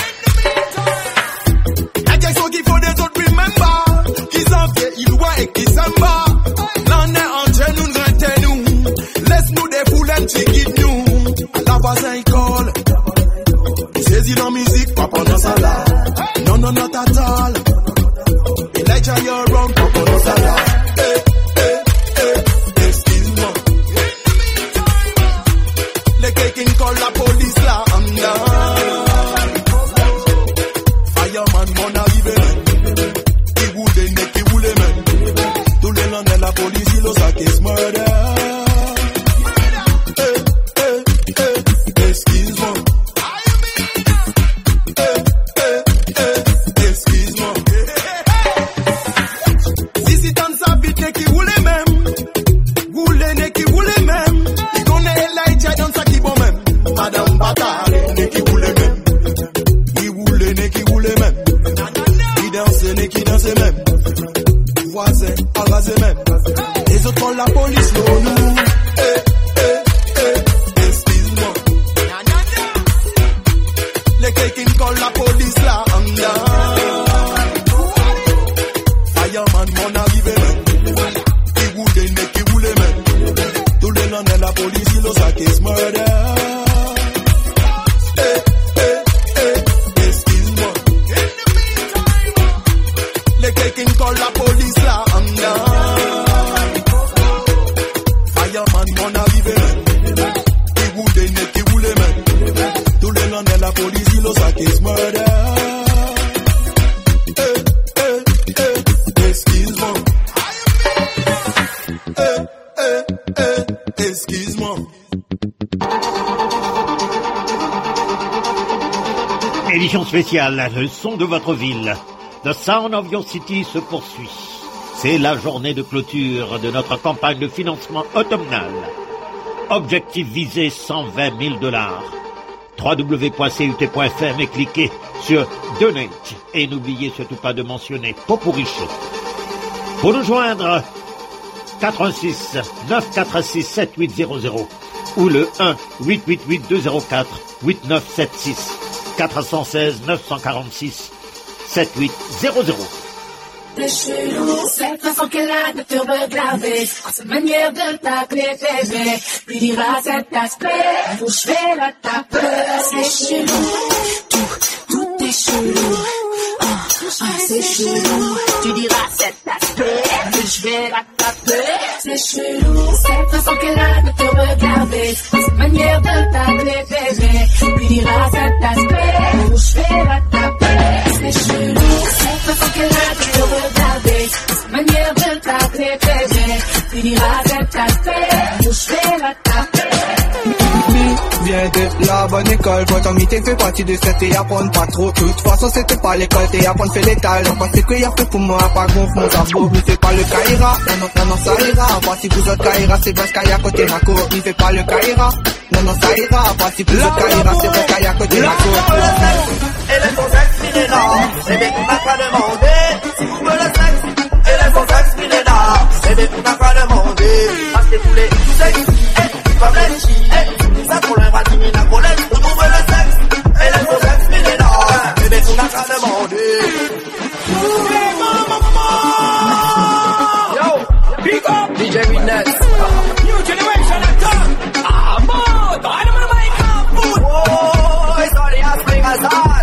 La question qu'il faut des autres remember, qui s'en fait, il voit et qui s'en bat. Laisse-nous des foules qui guident nous. La voisin il colle. Saisis la musique, pas pendant ça là. Non, non, not at all. Elijah, you're wrong, pas pendant ça là. Excuse-moi. Les quelqu'un call la police là. Fireman, mon arrivé. Qui voulait même. Tous les lendemains la police, il a sa case murder. Excuse-moi. Excuse-moi. Si c'est dans sa vie, n'est qui voulait même. Voulait, n'est qui voulait même. Il connaît Elijah dans sa qui bon même. Madame Batale, n'est qui voulait même. Il voulait, n'est qui voulait même. Il dansait, n'est qui dansait même. Voisin, arrasé même. Les autres ont la police, nous. Excuse-moi. Les quelqu'un call la police là. Fireman, mon arrivé même. Qui voulait même. Tous les lendemains la police, il a sa case murder. Excuse-moi. Les quelqu'un call la police là. Fireman, mon arrivé même. Qui voulait même. Tous les lendemains la police, il a sa case murder. Excuse-moi. Excuse-moi. Édition spéciale, le son de votre ville. The Sound of Your City se poursuit. C'est la journée de clôture de notre campagne de financement automnale. Objectif visé, $120,000. www.cut.fm et cliquez sur Donate. Et n'oubliez surtout pas de mentionner Popurrí Show. Pour nous joindre, 86 946 7800 ou le 1-888-204-8976. 416 946 7800. C'est chelou, cette façon qu'elle a de te regarder, cette manière de t'appeler bébé, lui dira cet aspect, où je vais la taper. C'est chelou, tout est chelou, c'est chelou, tu diras cet aspect, que je vais la taper. C'est chelou, cette façon qu'elle a de te regarder, cette manière de t'appeler bébé, lui dira cet aspect, où je vais la taper. C'est chelou, cette façon qu'elle a de te regarder, cette manière de t'appeler bébé, lui dira cet aspect, où je vais la taper. viens de la bonne école. Toi ton mythe fait partie de cette et apprendre pas trop. De toute façon c'était pas l'école, t'es apprendre fait l'étal. Donc parce que y'a fait pour moi, pas gonfle mon tableau. Il fait pas le Kaira, non ça ira. Voici vous autres Kaira, c'est parce qu'il y a côté Mako. Il fait pas le Kaira, non ça ira. Voici vous autres Kaira, c'est parce qu'il y a côté Mako. Et les faux sexe millénaires, c'est bien qu'on n'a pas demandé. Si vous voulez le sexe, et les faux sexe millénaires, c'est bien qu'on n'a pas demandé. Parce que tous les sexes, comme les filles, ça pour le bâtiment n'a pas l'air. Pour trouver le sexe, et les faux sexe millénaires, c'est bien qu'on n'a pas demandé. Yo, big up, DJ Witness. New generation attack. Ah, man, dynamite mic up, food. Oh, it's all the ass thing as hard.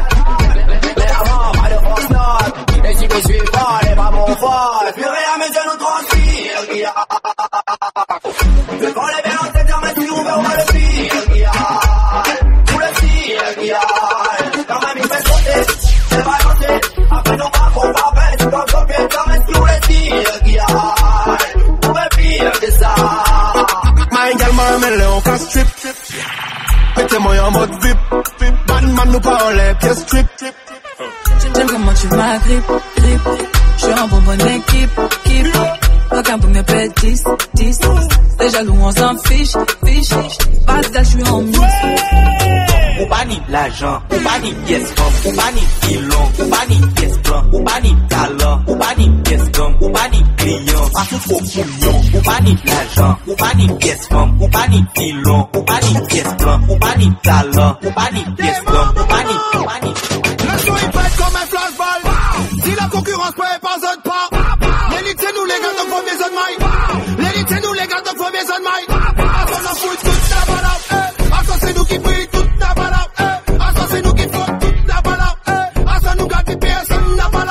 Et si vous suivez pas, les mamans folles, plus rien mais je nous transpire. Devant les verres en tête, mais si on veut, on va le pire. Tout le tir, quand même il fait sauter, c'est balancer. Après nos bras, on va baisser, comme copier, quand même tout le tir. On veut pire que ça. My girl, m'a mêlé en fast trip. Mettez-moi en mode VIP. Man, nous pas en l'air, pièce trip. J'aime comment tu m'agrippes, je suis en bonne équipe, aucun pour me pète 10, les jaloux on s'en fiche, Pascal je suis en mise. Ou bani l'argent, ou bani pièce comme, ou bani filon, ou bani pièce blanc, ou bani talent, ou bani pièce comme, ou bani client, pas tout trop bouillon, ou bani l'argent, ou bani pièce comme, ou bani filon, ou bani pièce blanc, ou bani talent, ou bani pièce comme, ou bani. Le son il pète comme un flashball. Si la concurrence peut pas zone pas. L'élite c'est nous les gars de premier zone maille. L'élite c'est nous les gars de premier zone maille. À son en fout toute la balade. À son c'est nous qui brille toute la balade. À son c'est nous qui font toute la balade. À son nous garde personne la balade.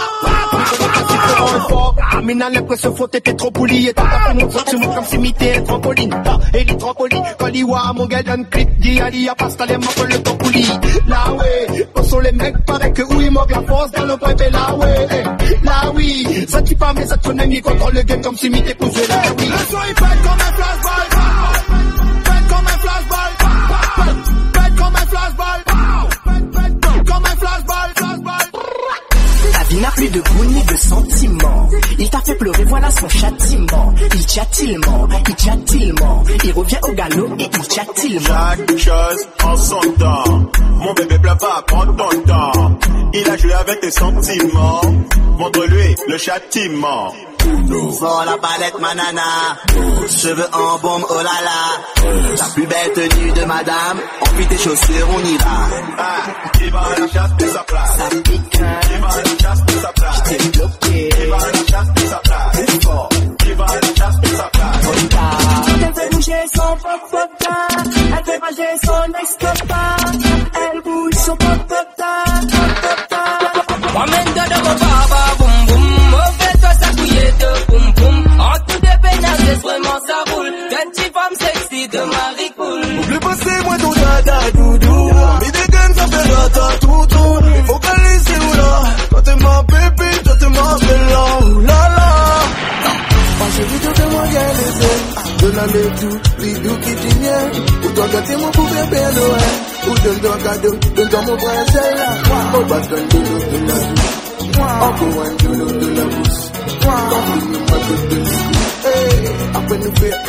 Mina l'impression faut t'étais trop poli. Et t'as fait mon truc sur moi comme si m'était trampoline. Et les trampolines, quand il voit mon gars donne clip. Dit à Pascal les mains le temps pouli. Là ouais, quand sont les mecs pareil que où ils manquent la force dans le point. Là ouais, là oui. Ça t'y pas mais ça te ennemi contrôle le game comme si m'était posé là oui. Le son il pète comme un flashball. Pète comme un flashball. Pète comme un flashball. Comme un flashball. Ta vie n'a plus de goût ni de sentiment. Il t'a fait pleurer, voilà son châtiment. Il tchattillement, il revient au galop et il tchattillement. Chaque chose en son temps. Mon bébé pleure pas, prends ton temps. Il a joué avec tes sentiments. Montre-lui le châtiment. Sors la palette manana, cheveux en bombe, oh là là. La plus belle tenue de madame, enfuis tes chaussures, on y va. Qui va à la chasse de sa place. Ça pique, qui va à la chasse de sa place. J't'ai bloqué, qui va à la chasse de sa place. Plus fort, qui va à la chasse de sa place. elle fait bouger son pop-pop-ta, elle fait bouger son ex-copain, elle bouge son pop-pop-ta. Ramène de mon baba, boum boum, fais-toi ça couiller de boum boum. En tout dépeignage, c'est vraiment ça roule. Une petite femme sexy de Marie Cool. Oublie pas c'est moi ton dada doudou. Mais des guns ça fait rata toutou. Il faut qu'elle c'est où là. Toi t'es ma bébé, toi t'es ma bella, oulala. J'ai vu tout de moi gagner de la tout, l'idou qui t'ignorait. Ou toi gâter mon poupée péloé. Ou donne-toi cadeau, donne-toi mon prince. Au bâton de l'eau de la bouche. Encore un de l'eau de la bouche. Quand tu me m'as de l'eau. Après nous fait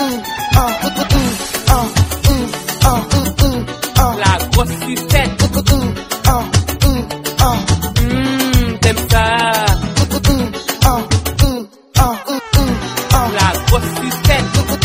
La grosse sucette. T'aimes ça. La grosse sucette.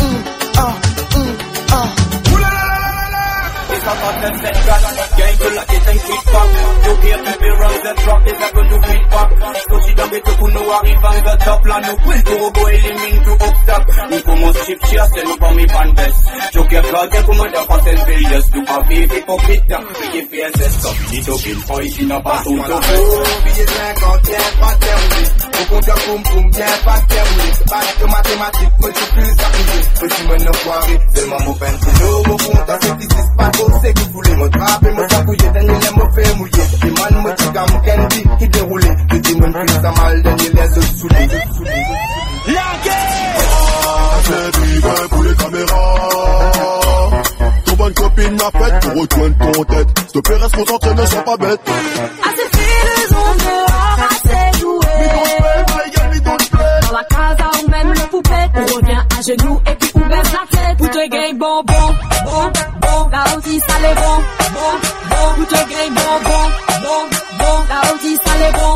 Gang to like it and keep back. You hear baby round the truck, is a good to beat back. Consider me to nous arrive à the top là, nous pull to go elimine to obstacle. Nous commence chip cheer, c'est nous pour mi fan best. Joker card, comme on a pas tel billes, du papier hypocrite. Puis fait un test, dit to kill poison, n'a pas tout au fond. Billet 50, pas terroriste. Au compteur poum poum, pas terroriste. Pas de mathématiques, multiplie ça plus. Petit me ne foiré, tellement mon peine pour nous. Au compteur, c'est ici, pas trop, c'est qui voulait. Mon trappe et mon tapouillé, dernier les me fait mouiller. Les man, mon petit gamme, Candy, qui déroulait. Je dis, mon fils, ça mal, dernier les autres saoulés. La guerre! C'est du vin pour les caméras. Ton bonne copine la fête pour rejoindre ton tête. S'il te plaît, reste concentré, ne sois pas bête. Assez filles ont dehors, assez douées. Dans la casa ou même le poupée, on revient à genoux et puis on baisse la tête. Pour te gay, bon, là aussi ça l'est bon, pour te gay, bon, là aussi ça l'est bon.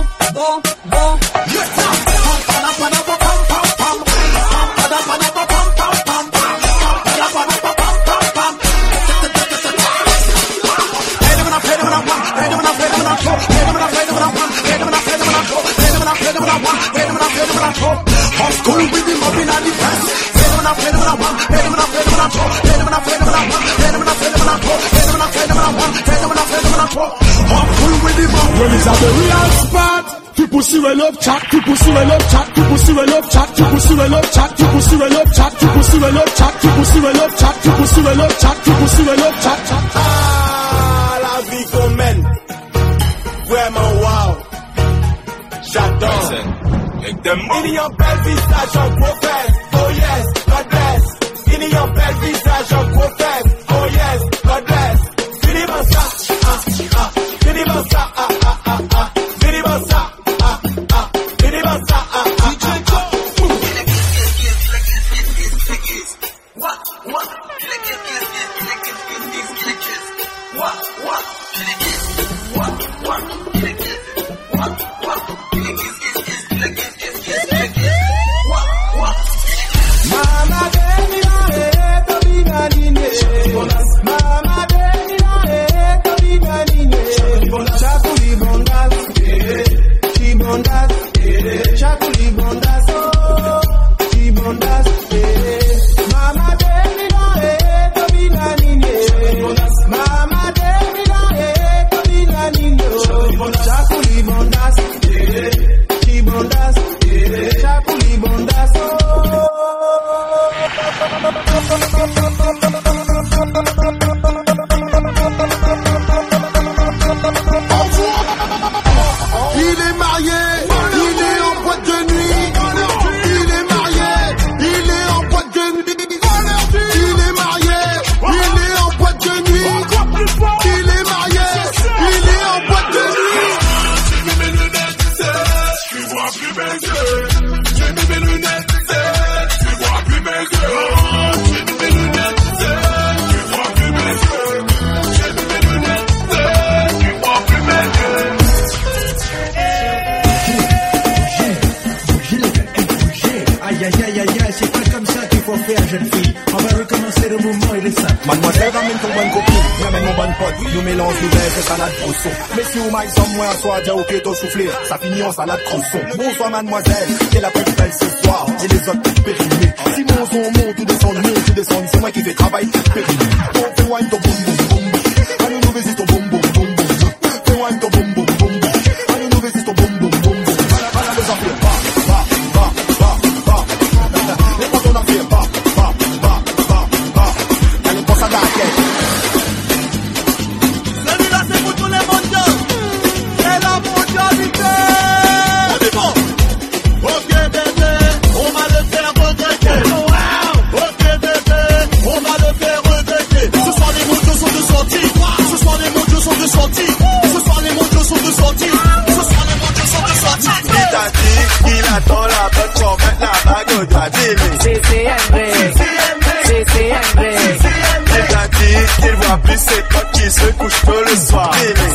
School with him up in the fence. Well, it's a very hard spot. People see well up chat, people see well up chat, people see well up chat, people see well up chat, people see well up chat, people see well up chat, people see well up chat, people see well up chat, people see well up chat. Ah, la vie qu'on mène, vraiment wow. J'adore. Il y a un bel visage en gros fesses, oh yes, God bless. Il y a un bel visage en gros fesses, oh yes, God bless. Fini-moi ça, fini-moi ça, fini-moi ça, fini-moi ça, Mademoiselle ramène ton bonne copine, ramène mon bonne pote. Nous mélange nouvelles et salade crousson. Mais si vous m'aille sans moi, soit déjà au pied au soufflé, ça finit en salade crousson. Bonsoir mademoiselle, qui est la plus belle ce soir. Et les autres périmés. Si mon son monte ou descend, c'est moi qui fais travail périmé. Donc fais wine ton boum boum boum. À nous nous visite ton boum boum boum boum. Fais wine ton boum boum boum. À nous nous visite ton boum boum boum boum. Voilà les enfants, les potes on a fait allez pense à la tête. Celui-là c'est pour tous les mondiaux. C'est la mondialité. On est bon. Ok bébé, on va le faire regretter. Ok bébé, on va le faire regretter. Ce soir les mondiaux sont de sortie. Ce soir les mondiaux sont de sortie. Ce soir les mondiaux sont de sortie. Ce soir les mondiaux sont de sortie. Il t'a dit qu'il attend la bonne pour mettre la bague au doigt d'Élie. C'est Il t'a dit qu'il voit plus ses potes qui se couchent tôt le soir.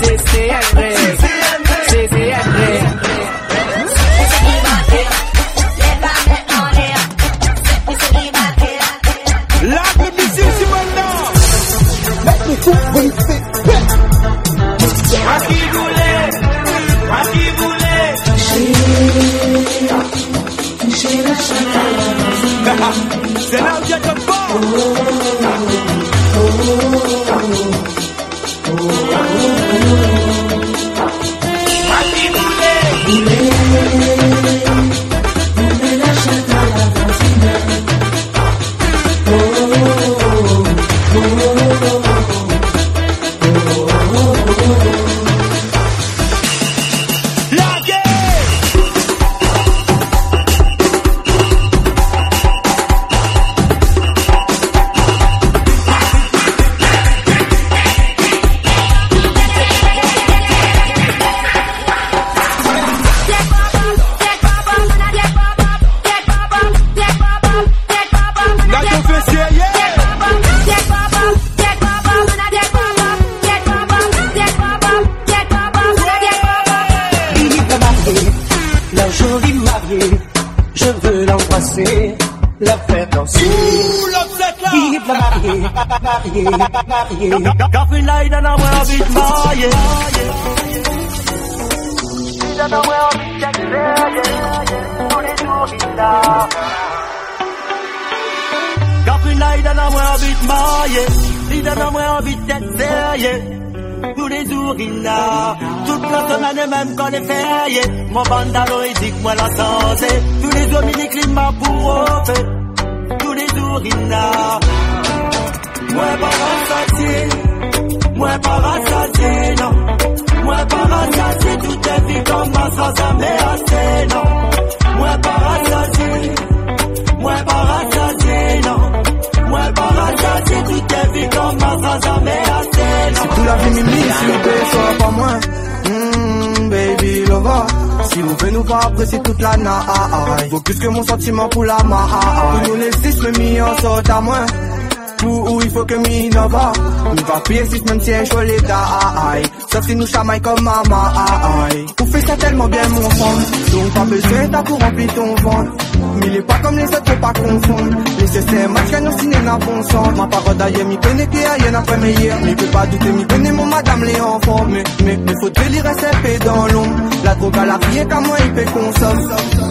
C'est là où il y a de fort. le fait danser. Vive la mariée. Coffee light and I wear a bit mariée. Don't know where I'll be checked there, tous les jours il a. Coffee night and I'm a bit marié. Il donne moi envie d'être sérieux. Tous les jours il a. Toute la semaine même quand les fériés. Mon bandalo il dit que moi la santé. Tous les jours mini climat pour refaire. Tous les jours il a. Moi pas rassasié. Moi pas rassasié non. Moi pas rassasié. Toute la vie comme ma sans jamais assez non. Moi pas rassasié. Moi pas rassasié non. Moi pas rassasié. Toute la vie comme ma sans jamais assez non. Si tout la vie m'imite, s'il vous plaît, sois pas moins. Baby lover, si vous pouvez nous voir apprécier toute la night. Vaut plus que mon sentiment pour la main. Pour nous les 6, mais mi en sort à moins. Où il faut que mi nova. Nous va payer 6 même si elle choisit les dailles. Sauf si nous chamaille comme maman. Vous faites ça tellement bien mon femme. Donc pas besoin t'as pour remplir ton ventre. Mais il est pas comme les autres, faut pas confondre. Les systèmes match gagne au ciné n'a bon sang. Ma parole d'ailleurs m'y connaît qu'il y a rien après meilleur. Mais peut pas douter m'y connaît mon madame les enfants. Mais faut te lire SCP dans l'ombre. La drogue à la vie qu'à moi il peut consommer.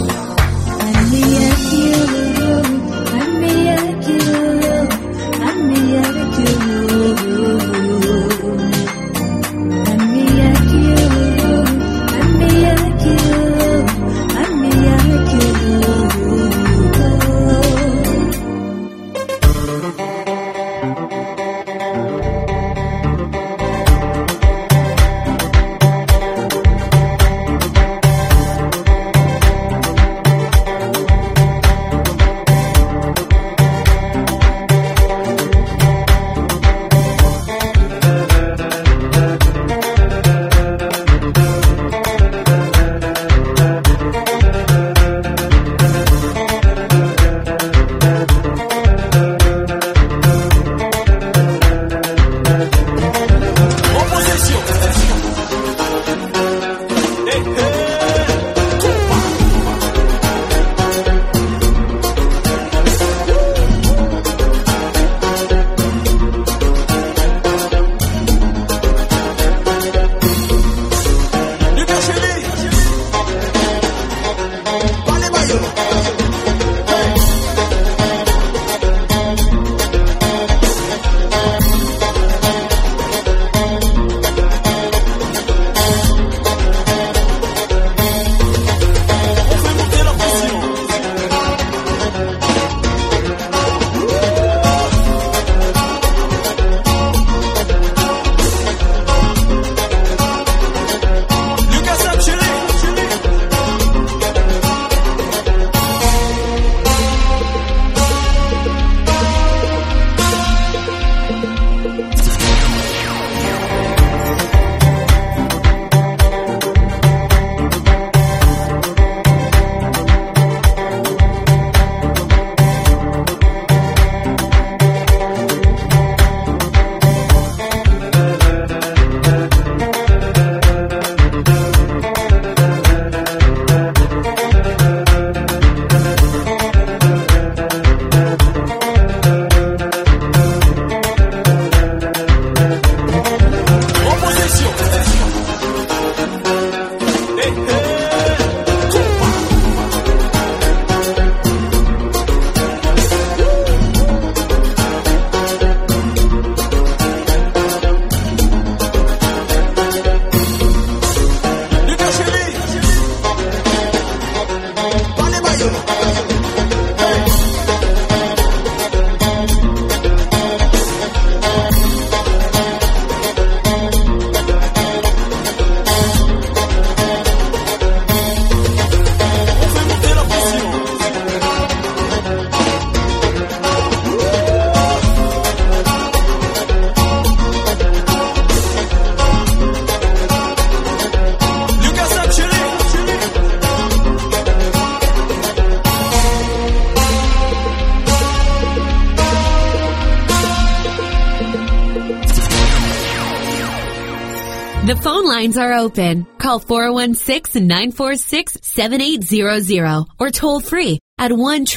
The phone lines are open. Call 416-946-7800 or toll free at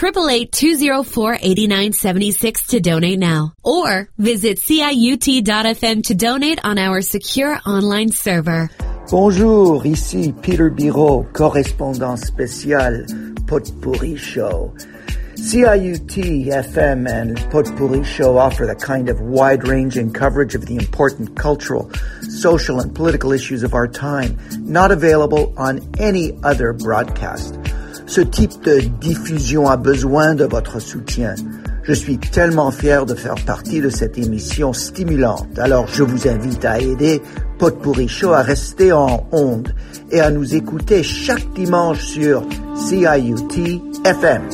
1-888-204-8976 to donate now. Or visit CIUT.FM to donate on our secure online server. Bonjour, ici Peter Biro, correspondant spécial Potpourri Show. CIUT FM and Potpourri Show offer the kind of wide-ranging coverage of the important cultural, social, and political issues of our time, not available on any other broadcast. Ce type de diffusion a besoin de votre soutien. Je suis tellement fier de faire partie de cette émission stimulante. Alors, je vous invite à aider Potpourri Show à rester en ondes et à nous écouter chaque dimanche sur CIUT FM.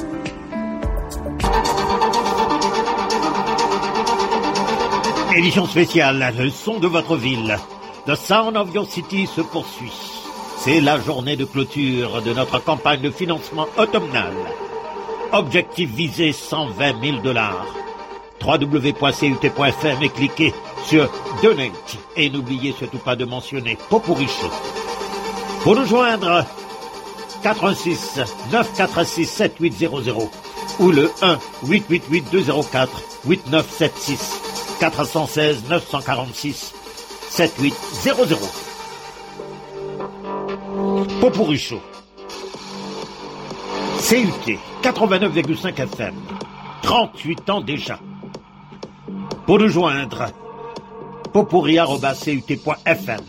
Édition spéciale, le son de votre ville. The Sound of Your City se poursuit. C'est la journée de clôture de notre campagne de financement automnale. Objectif visé, $120 000. www.cut.fm et cliquez sur Donate. Et n'oubliez surtout pas de mentionner Potpourri Show. Pour nous joindre, 86 946 7800 ou le 1-888-204-8976. 416 946 7800. Potpourri Show. CUT 89,5 FM. 38 ans déjà. Pour nous joindre, potpourri@cut.fm.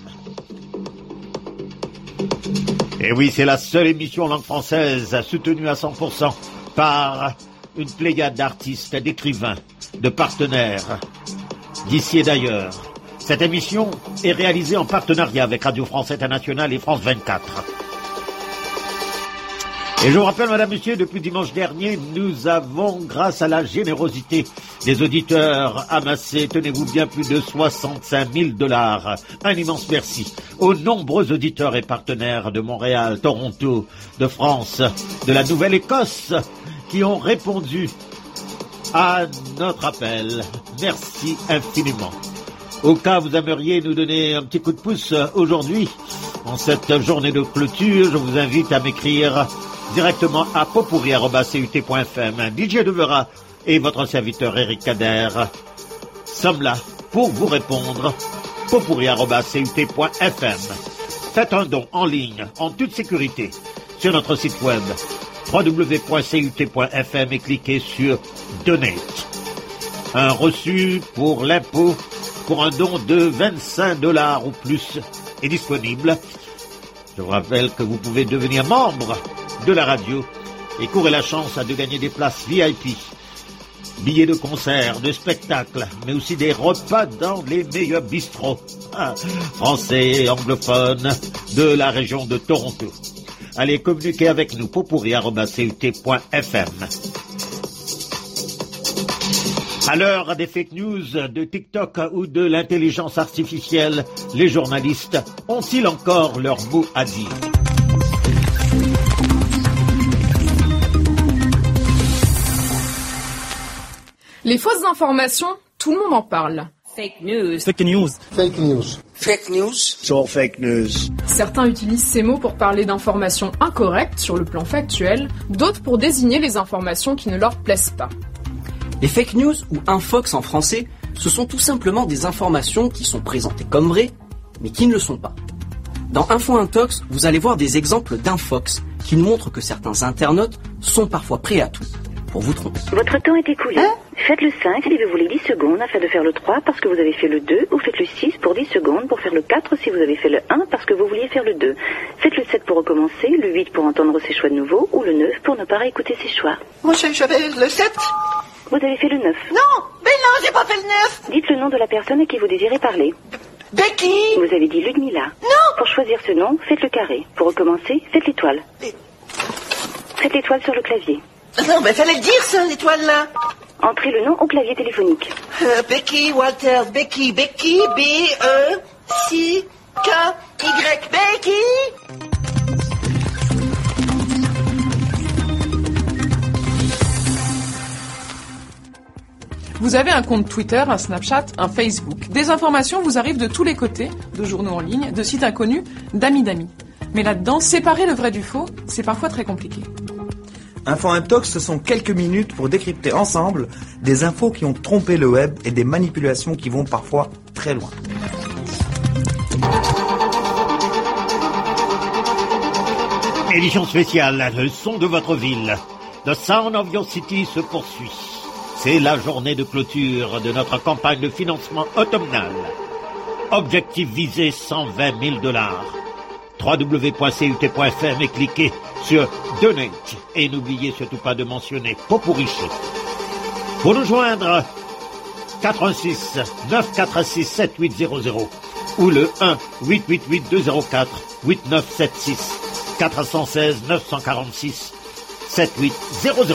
Et oui, c'est la seule émission en langue française soutenue à 100% par une pléiade d'artistes, d'écrivains, de partenaires, d'ici et d'ailleurs. Cette émission est réalisée en partenariat avec Radio France Internationale et France 24. Et je vous rappelle, madame, monsieur, depuis dimanche dernier, nous avons, grâce à la générosité des auditeurs, amassé, tenez-vous bien, plus de $65 000. Un immense merci aux nombreux auditeurs et partenaires de Montréal, Toronto, de France, de la Nouvelle-Écosse, qui ont répondu à notre appel. Merci infiniment. Au cas où vous aimeriez nous donner un petit coup de pouce aujourd'hui, en cette journée de clôture, je vous invite à m'écrire directement à potpourri@cut.fm. DJ Devera et votre serviteur Eric Kader sommes là pour vous répondre. potpourri@cut.fm. Faites un don en ligne, en toute sécurité, sur notre site web www.cut.fm et cliquez sur Donate. Un reçu pour l'impôt pour un don de $25 ou plus est disponible. Je vous rappelle que vous pouvez devenir membre de la radio et courir la chance de gagner des places VIP, billets de concert, de spectacles, mais aussi des repas dans les meilleurs bistrots français et anglophones de la région de Toronto. Allez communiquer avec nous, potpourri@cut.fm. À l'heure des fake news, de TikTok ou de l'intelligence artificielle, les journalistes ont-ils encore leur mot à dire? Les fausses informations, tout le monde en parle. Fake news. Fake news. Fake news. Fake news. Sur fake news. Certains utilisent ces mots pour parler d'informations incorrectes sur le plan factuel, d'autres pour désigner les informations qui ne leur plaisent pas. Les fake news, ou infox en français, ce sont tout simplement des informations qui sont présentées comme vraies, mais qui ne le sont pas. Dans Info Intox, vous allez voir des exemples d'infox qui montrent que certains internautes sont parfois prêts à tout pour vous tromper. Votre temps est écoulé. Faites le 5 si vous voulez 10 secondes afin de faire le 3 parce que vous avez fait le 2, ou faites le 6 pour 10 secondes pour faire le 4 si vous avez fait le 1 parce que vous vouliez faire le 2. Faites le 7 pour recommencer, le 8 pour entendre ses choix de nouveau, ou le 9 pour ne pas réécouter ses choix. Moi, j'avais le 7. Vous avez fait le 9. Non, mais non, j'ai pas fait le 9. Dites le nom de la personne à qui vous désirez parler. Becky. Vous avez dit Ludmilla. Non. Pour choisir ce nom, faites le carré. Pour recommencer, faites l'étoile. Faites l'étoile sur le clavier. Non, mais fallait le dire ça, l'étoile là. Entrez le nom au clavier téléphonique. Becky Walter, Becky, B-E-C-K-Y, Becky. Vous avez un compte Twitter, un Snapchat, un Facebook. Des informations vous arrivent de tous les côtés, de journaux en ligne, de sites inconnus, d'amis d'amis. Mais là-dedans, séparer le vrai du faux, c'est parfois très compliqué. Info Intox, ce sont quelques minutes pour décrypter ensemble des infos qui ont trompé le web et des manipulations qui vont parfois très loin. Édition spéciale, le son de votre ville. The Sound of Your City se poursuit. C'est la journée de clôture de notre campagne de financement automnale. Objectif visé, $120 000. www.cut.fm et cliquez sur Donate. Et n'oubliez surtout pas de mentionner Potpourri Show. Pour nous joindre, 86 946 7800 ou le 1 888 204 8976 416 946 7800.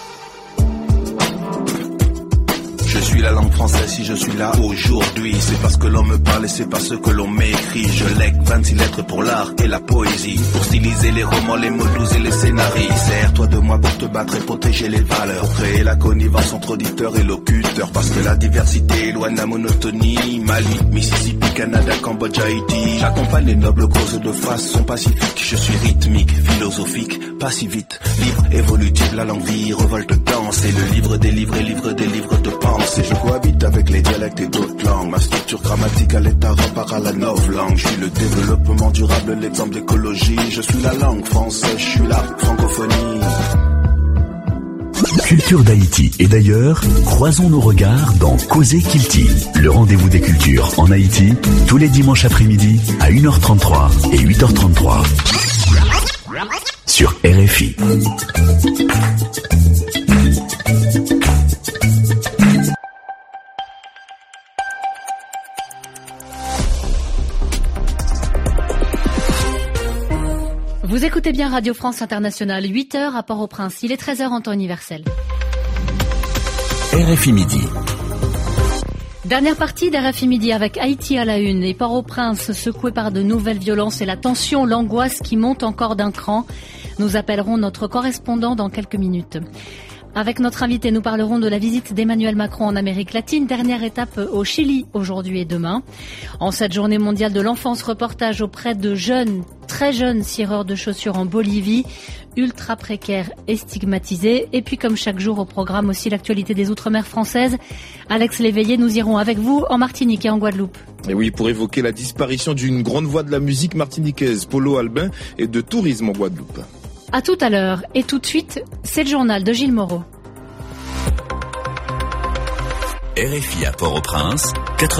Je suis la langue française si je suis là aujourd'hui. C'est parce que l'on me parle et c'est parce que l'on m'écrit. Je lègue 26 lettres pour l'art et la poésie, pour styliser les romans, les mots doux et les scénarios. Sers-toi de moi pour te battre et protéger les valeurs, pour créer la connivence entre auditeurs et locuteurs. Parce que la diversité éloigne la monotonie. Mali, Mississippi, Canada, Cambodge, Haïti. J'accompagne les nobles causes de façon pacifique. Je suis rythmique, philosophique, pas si vite. Libre, évolutif, la langue vie, revolte, danse. Et le livre des livres et livre des livres de pensée. Je cohabite avec les dialectes et d'autres langues. Ma structure grammaticale est à rapport à la novlangue. Je suis le développement durable, l'exemple d'écologie. Je suis la langue française, je suis la francophonie. Culture d'Haïti et d'ailleurs, croisons nos regards dans Causer Kilti, le rendez-vous des cultures en Haïti, tous les dimanches après-midi à 1h33 et 8h33 sur RFI. Vous écoutez bien Radio France Internationale, 8h à Port-au-Prince. Il est 13h en temps universel. RFI Midi. Dernière partie d'RFI Midi avec Haïti à la une et Port-au-Prince secoué par de nouvelles violences et la tension, l'angoisse qui monte encore d'un cran. Nous appellerons notre correspondant dans quelques minutes. Avec notre invité, nous parlerons de la visite d'Emmanuel Macron en Amérique latine, dernière étape au Chili aujourd'hui et demain. En cette journée mondiale de l'enfance, reportage auprès de jeunes, très jeunes cireurs de chaussures en Bolivie, ultra précaires et stigmatisés. Et puis comme chaque jour au programme aussi l'actualité des Outre-mer françaises. Alex Léveillé, nous irons avec vous en Martinique et en Guadeloupe. Et oui, pour évoquer la disparition d'une grande voix de la musique martiniquaise, Polo Albin, et de tourisme en Guadeloupe. À tout à l'heure. Et tout de suite, c'est le journal de Gilles Moreau. RFI à Port-au-Prince,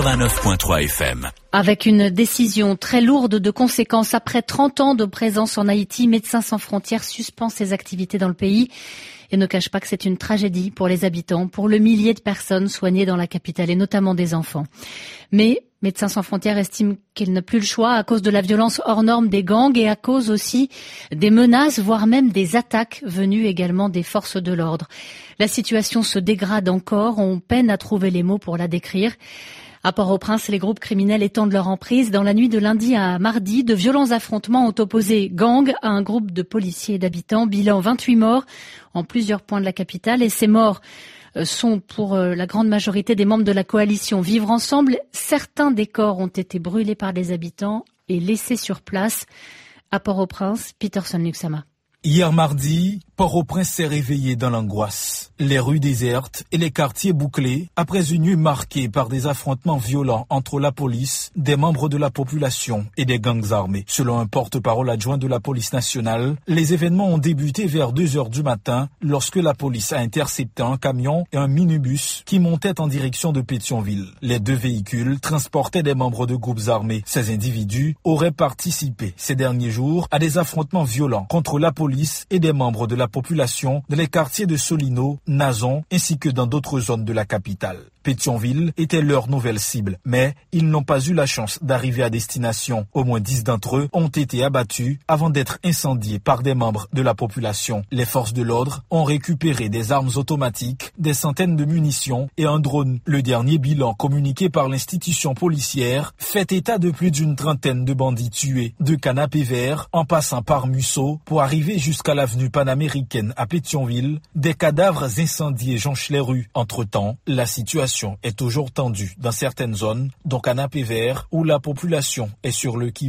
89.3 FM. Avec une décision très lourde de conséquences après 30 ans de présence en Haïti, Médecins sans frontières suspend ses activités dans le pays et ne cache pas que c'est une tragédie pour les habitants, pour le millier de personnes soignées dans la capitale et notamment des enfants. Mais Médecins sans frontières estime qu'il n'a plus le choix à cause de la violence hors norme des gangs et à cause aussi des menaces, voire même des attaques venues également des forces de l'ordre. La situation se dégrade encore, on peine à trouver les mots pour la décrire. À Port-au-Prince, les groupes criminels étendent leur emprise. Dans la nuit de lundi à mardi, de violents affrontements ont opposé gangs à un groupe de policiers et d'habitants. Bilan 28 morts en plusieurs points de la capitale et ces morts sont pour la grande majorité des membres de la coalition Vivre Ensemble. Certains des corps ont été brûlés par les habitants et laissés sur place. À Port-au-Prince, Peterson Luxama. Hier mardi, Port-au-Prince s'est réveillé dans l'angoisse. Les rues désertes et les quartiers bouclés après une nuit marquée par des affrontements violents entre la police, des membres de la population et des gangs armés. Selon un porte-parole adjoint de la police nationale, les événements ont débuté vers 2h du matin lorsque la police a intercepté un camion et un minibus qui montaient en direction de Pétionville. Les deux véhicules transportaient des membres de groupes armés. Ces individus auraient participé ces derniers jours à des affrontements violents contre la police et des membres de la population dans les quartiers de Solino, Nazon ainsi que dans d'autres zones de la capitale. Pétionville était leur nouvelle cible, mais ils n'ont pas eu la chance d'arriver à destination. Au moins 10 d'entre eux ont été abattus avant d'être incendiés par des membres de la population. Les forces de l'ordre ont récupéré des armes automatiques, des centaines de munitions et un drone. Le dernier bilan communiqué par l'institution policière fait état de plus d'une trentaine de bandits tués, de Canapé Vert en passant par Musso pour arriver jusqu'à l'avenue panaméricaine à Pétionville. Des cadavres incendiés jonchent les rues. Entre-temps, la situation est toujours tendue dans certaines zones, dont Canapé Vert, où la population est sur le qui-vive.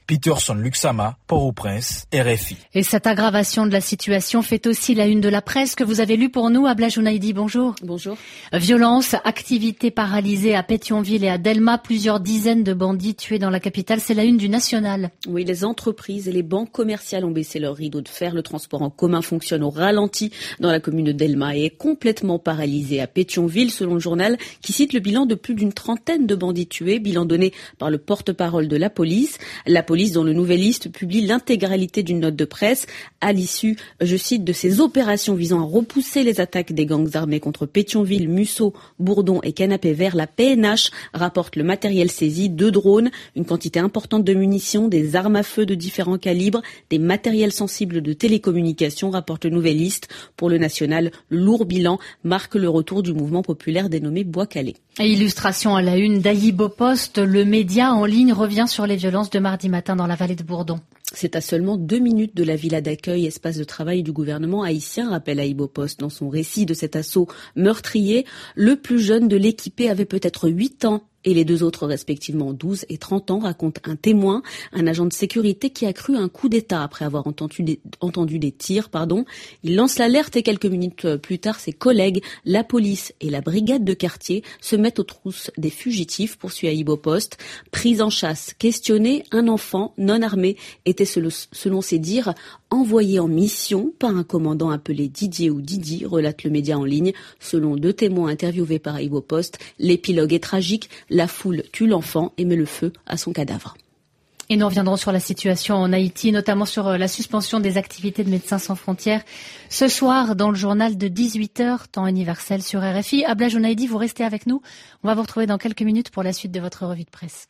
Peterson Luxama, Port-au-Prince, RFI. Et cette aggravation de la situation fait aussi la une de la presse que vous avez lue pour nous. Abla Jounaïdi, bonjour. Bonjour. Violence, activité paralysée à Pétionville et à Delma, plusieurs dizaines de bandits tués dans la capitale. C'est la une du National. Oui, les entreprises et les banques commerciales ont baissé leur rideau de fer. Le transport en commun fonctionne au ralenti dans la commune de Delma et est complètement paralysé à Pétionville, selon le journal qui cite le bilan de plus d'une trentaine de bandits tués, bilan donné par le porte-parole de la police. La police, dont le Nouvelliste publie l'intégralité d'une note de presse à l'issue, je cite, de ces opérations visant à repousser les attaques des gangs armés contre Pétionville, Musso, Bourdon et Canapé Vert. La PNH rapporte le matériel saisi, 2 drones, une quantité importante de munitions, des armes à feu de différents calibres, des matériels sensibles de télécommunications, rapporte le Nouvelliste. Pour le National, le lourd bilan marque le retour du mouvement populaire dénommé Bois-Calais. Et illustration à la une d'Aïbo Post, le média en ligne revient sur les violences de mardi matin dans la vallée de Bourdon. C'est à seulement 2 minutes de la villa d'accueil, espace de travail du gouvernement haïtien, rappelle Aïbo Post dans son récit de cet assaut meurtrier. Le plus jeune de l'équipé avait peut-être 8 ans. Et les 2 autres, respectivement 12 et 30 ans, raconte un témoin, un agent de sécurité qui a cru un coup d'État après avoir entendu des tirs. Il lance l'alerte et quelques minutes plus tard, ses collègues, la police et la brigade de quartier se mettent aux trousses des fugitifs, poursuit Aïbo Post. Prise en chasse, questionné, un enfant non armé était, selon ses dires, envoyé en mission par un commandant appelé Didier ou Didi, relate le média en ligne. Selon 2 témoins interviewés par Aïbo Post, l'épilogue est tragique. La foule tue l'enfant et met le feu à son cadavre. Et nous reviendrons sur la situation en Haïti, notamment sur la suspension des activités de Médecins sans frontières. Ce soir, dans le journal de 18h, temps universel sur RFI. Abla Jounaïdi, vous restez avec nous. On va vous retrouver dans quelques minutes pour la suite de votre revue de presse.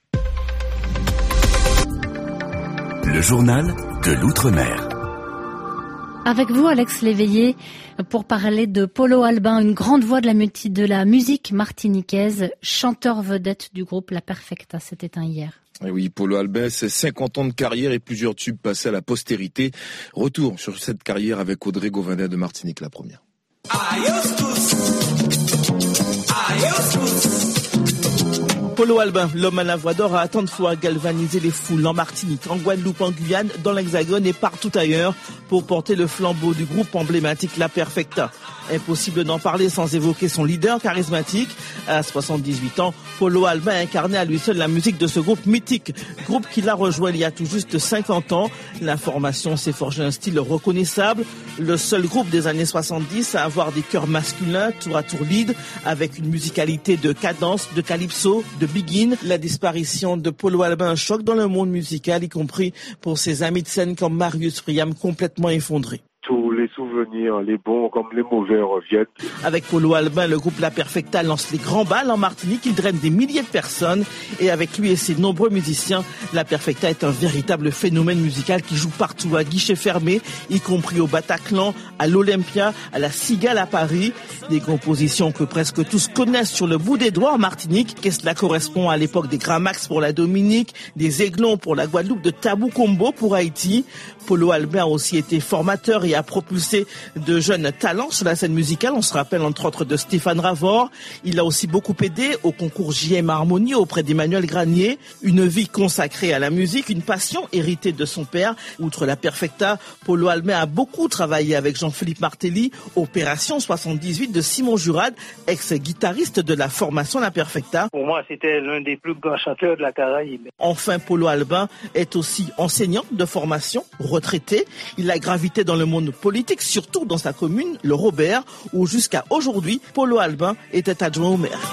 Le journal de l'Outre-mer. Avec vous, Alex Léveillé, pour parler de Polo Albin, une grande voix de la musique martiniquaise, chanteur vedette du groupe La Perfecta. S'est éteint hier. Et oui, Polo Albin, c'est 50 ans de carrière et plusieurs tubes passés à la postérité. Retour sur cette carrière avec Audrey Govindin de Martinique, la première. Polo Albin, l'homme à la voix d'or, a tant de fois galvanisé les foules en Martinique, en Guadeloupe, en Guyane, dans l'Hexagone et partout ailleurs pour porter le flambeau du groupe emblématique La Perfecta. Impossible d'en parler sans évoquer son leader charismatique. À 78 ans, Polo Albin incarnait à lui seul la musique de ce groupe mythique, groupe qu'il a rejoint il y a tout juste 50 ans. La formation s'est forgé un style reconnaissable, le seul groupe des années 70 à avoir des chœurs masculins tour à tour lead, avec une musicalité de cadence, de calypso, de begin. La disparition de Polo Albin, un choc dans le monde musical, y compris pour ses amis de scène comme Marius Priam, complètement effondrés. Tous les souvenirs, les bons comme les mauvais, reviennent. Avec Polo Albin, le groupe La Perfecta lance les grands bals en Martinique. Il draine des milliers de personnes. Et avec lui et ses nombreux musiciens, La Perfecta est un véritable phénomène musical qui joue partout, à guichet fermé, y compris au Bataclan, à l'Olympia, à la Cigale à Paris. Des compositions que presque tous connaissent sur le bout des doigts en Martinique. Et cela correspond à l'époque des Gramax pour la Dominique, des Aiglons pour la Guadeloupe, de Tabou Combo pour Haïti. Polo Albin a aussi été formateur et a propulsé de jeunes talents sur la scène musicale. On se rappelle entre autres de Stéphane Ravor. Il a aussi beaucoup aidé au concours JM Harmonie auprès d'Emmanuel Granier. Une vie consacrée à la musique, une passion héritée de son père. Outre La Perfecta, Polo Albin a beaucoup travaillé avec Jean-Philippe Martelly. Opération 78 de Simon Jurade, ex-guitariste de la formation La Perfecta. Pour moi, c'était l'un des plus grands chanteurs de la Caraïbe. Enfin, Polo Albin est aussi enseignant de formation, retraité. Il a gravité dans le monde politique, surtout dans sa commune, le Robert, où jusqu'à aujourd'hui, Polo Albin était adjoint au maire.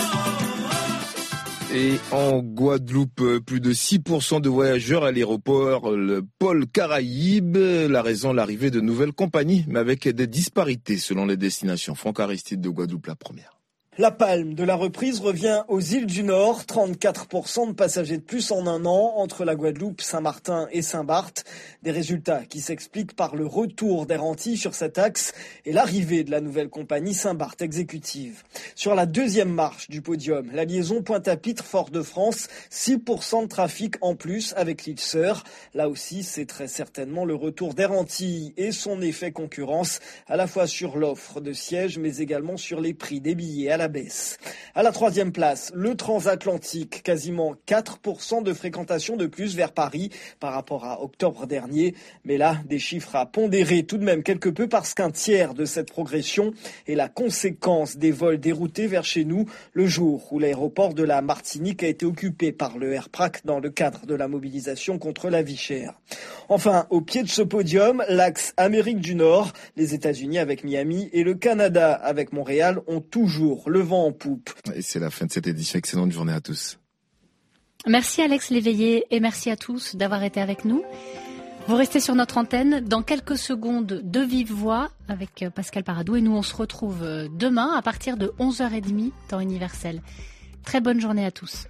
Et en Guadeloupe, plus de 6% de voyageurs à l'aéroport, le pôle Caraïbes. La raison, l'arrivée de nouvelles compagnies, mais avec des disparités selon les destinations. Franck Aristide de Guadeloupe, la première. La palme de la reprise revient aux îles du Nord, 34% de passagers de plus en un an entre la Guadeloupe, Saint-Martin et Saint-Barth. Des résultats qui s'expliquent par le retour d'Air Antilles sur cet axe et l'arrivée de la nouvelle compagnie Saint-Barth exécutive. Sur la deuxième marche du podium, la liaison Pointe-à-Pitre Fort-de-France, 6% de trafic en plus avec l'île Sœur. Là aussi, c'est très certainement le retour d'Air Antilles et son effet concurrence, à la fois sur l'offre de sièges mais également sur les prix des billets à la baisse. À la 3e place, le transatlantique, quasiment 4% de fréquentation de plus vers Paris par rapport à octobre dernier. Mais là, des chiffres à pondérer tout de même quelque peu parce qu'un tiers de cette progression est la conséquence des vols déroutés vers chez nous le jour où l'aéroport de la Martinique a été occupé par le Airprac dans le cadre de la mobilisation contre la vie chère. Enfin, au pied de ce podium, l'axe Amérique du Nord, les États-Unis avec Miami et le Canada avec Montréal ont toujours le vent en poupe. Et c'est la fin de cette édition. Excellente journée à tous. Merci Alex Léveillé et merci à tous d'avoir été avec nous. Vous restez sur notre antenne dans quelques secondes de vive voix avec Pascal Paradou et nous on se retrouve demain à partir de 11h30 temps universel. Très bonne journée à tous.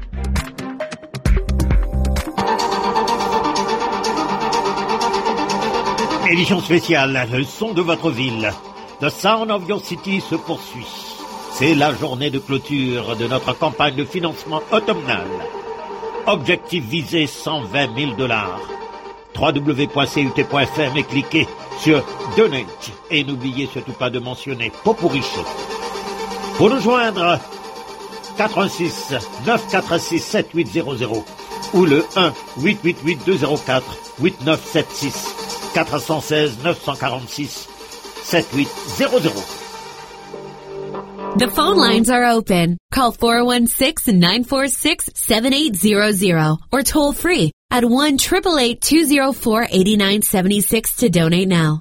Édition spéciale, le son de votre ville. The Sound of Your City se poursuit. C'est la journée de clôture de notre campagne de financement automnale. Objectif visé, $120 000. www.cut.fm et cliquez sur Donate. Et n'oubliez surtout pas de mentionner Popuricho. Pour nous joindre, 86 946 7800 ou le 1 888 204 8976 416 946 7800. The phone lines are open. Call 416-946-7800 or toll free at 1-888-204-8976 to donate now.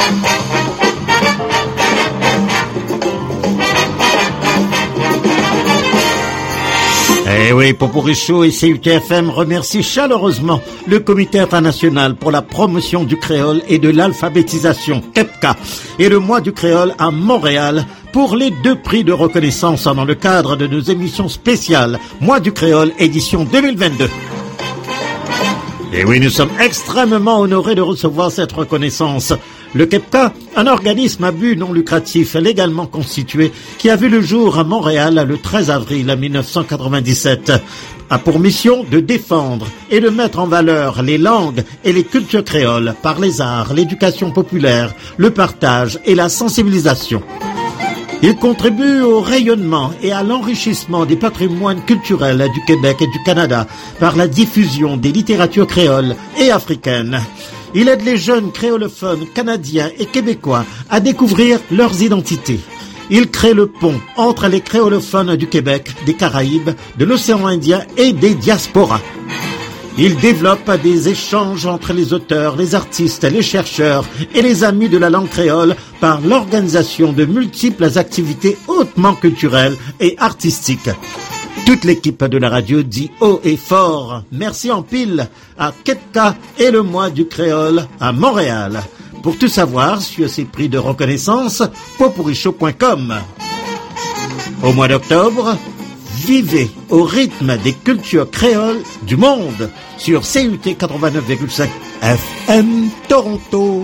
Eh oui, Popuricho et CUTFM remercient chaleureusement le Comité international pour la promotion du créole et de l'alphabétisation, KEPCA, et le mois du créole à Montréal pour les 2 prix de reconnaissance dans le cadre de nos émissions spéciales Mois du créole édition 2022. Et oui, nous sommes extrêmement honorés de recevoir cette reconnaissance. Le KEPCA, un organisme à but non lucratif légalement constitué qui a vu le jour à Montréal le 13 avril 1997, a pour mission de défendre et de mettre en valeur les langues et les cultures créoles par les arts, l'éducation populaire, le partage et la sensibilisation. Il contribue au rayonnement et à l'enrichissement des patrimoines culturels du Québec et du Canada par la diffusion des littératures créoles et africaines. Il aide les jeunes créolophones canadiens et québécois à découvrir leurs identités. Il crée le pont entre les créolophones du Québec, des Caraïbes, de l'océan Indien et des diasporas. Il développe des échanges entre les auteurs, les artistes, les chercheurs et les amis de la langue créole par l'organisation de multiples activités hautement culturelles et artistiques. Toute l'équipe de la radio dit haut et fort merci en pile à KEPCA et le mois du créole à Montréal. Pour tout savoir sur ces prix de reconnaissance, popuricho.com. Au mois d'octobre, vivez au rythme des cultures créoles du monde sur CUT 89,5 FM Toronto.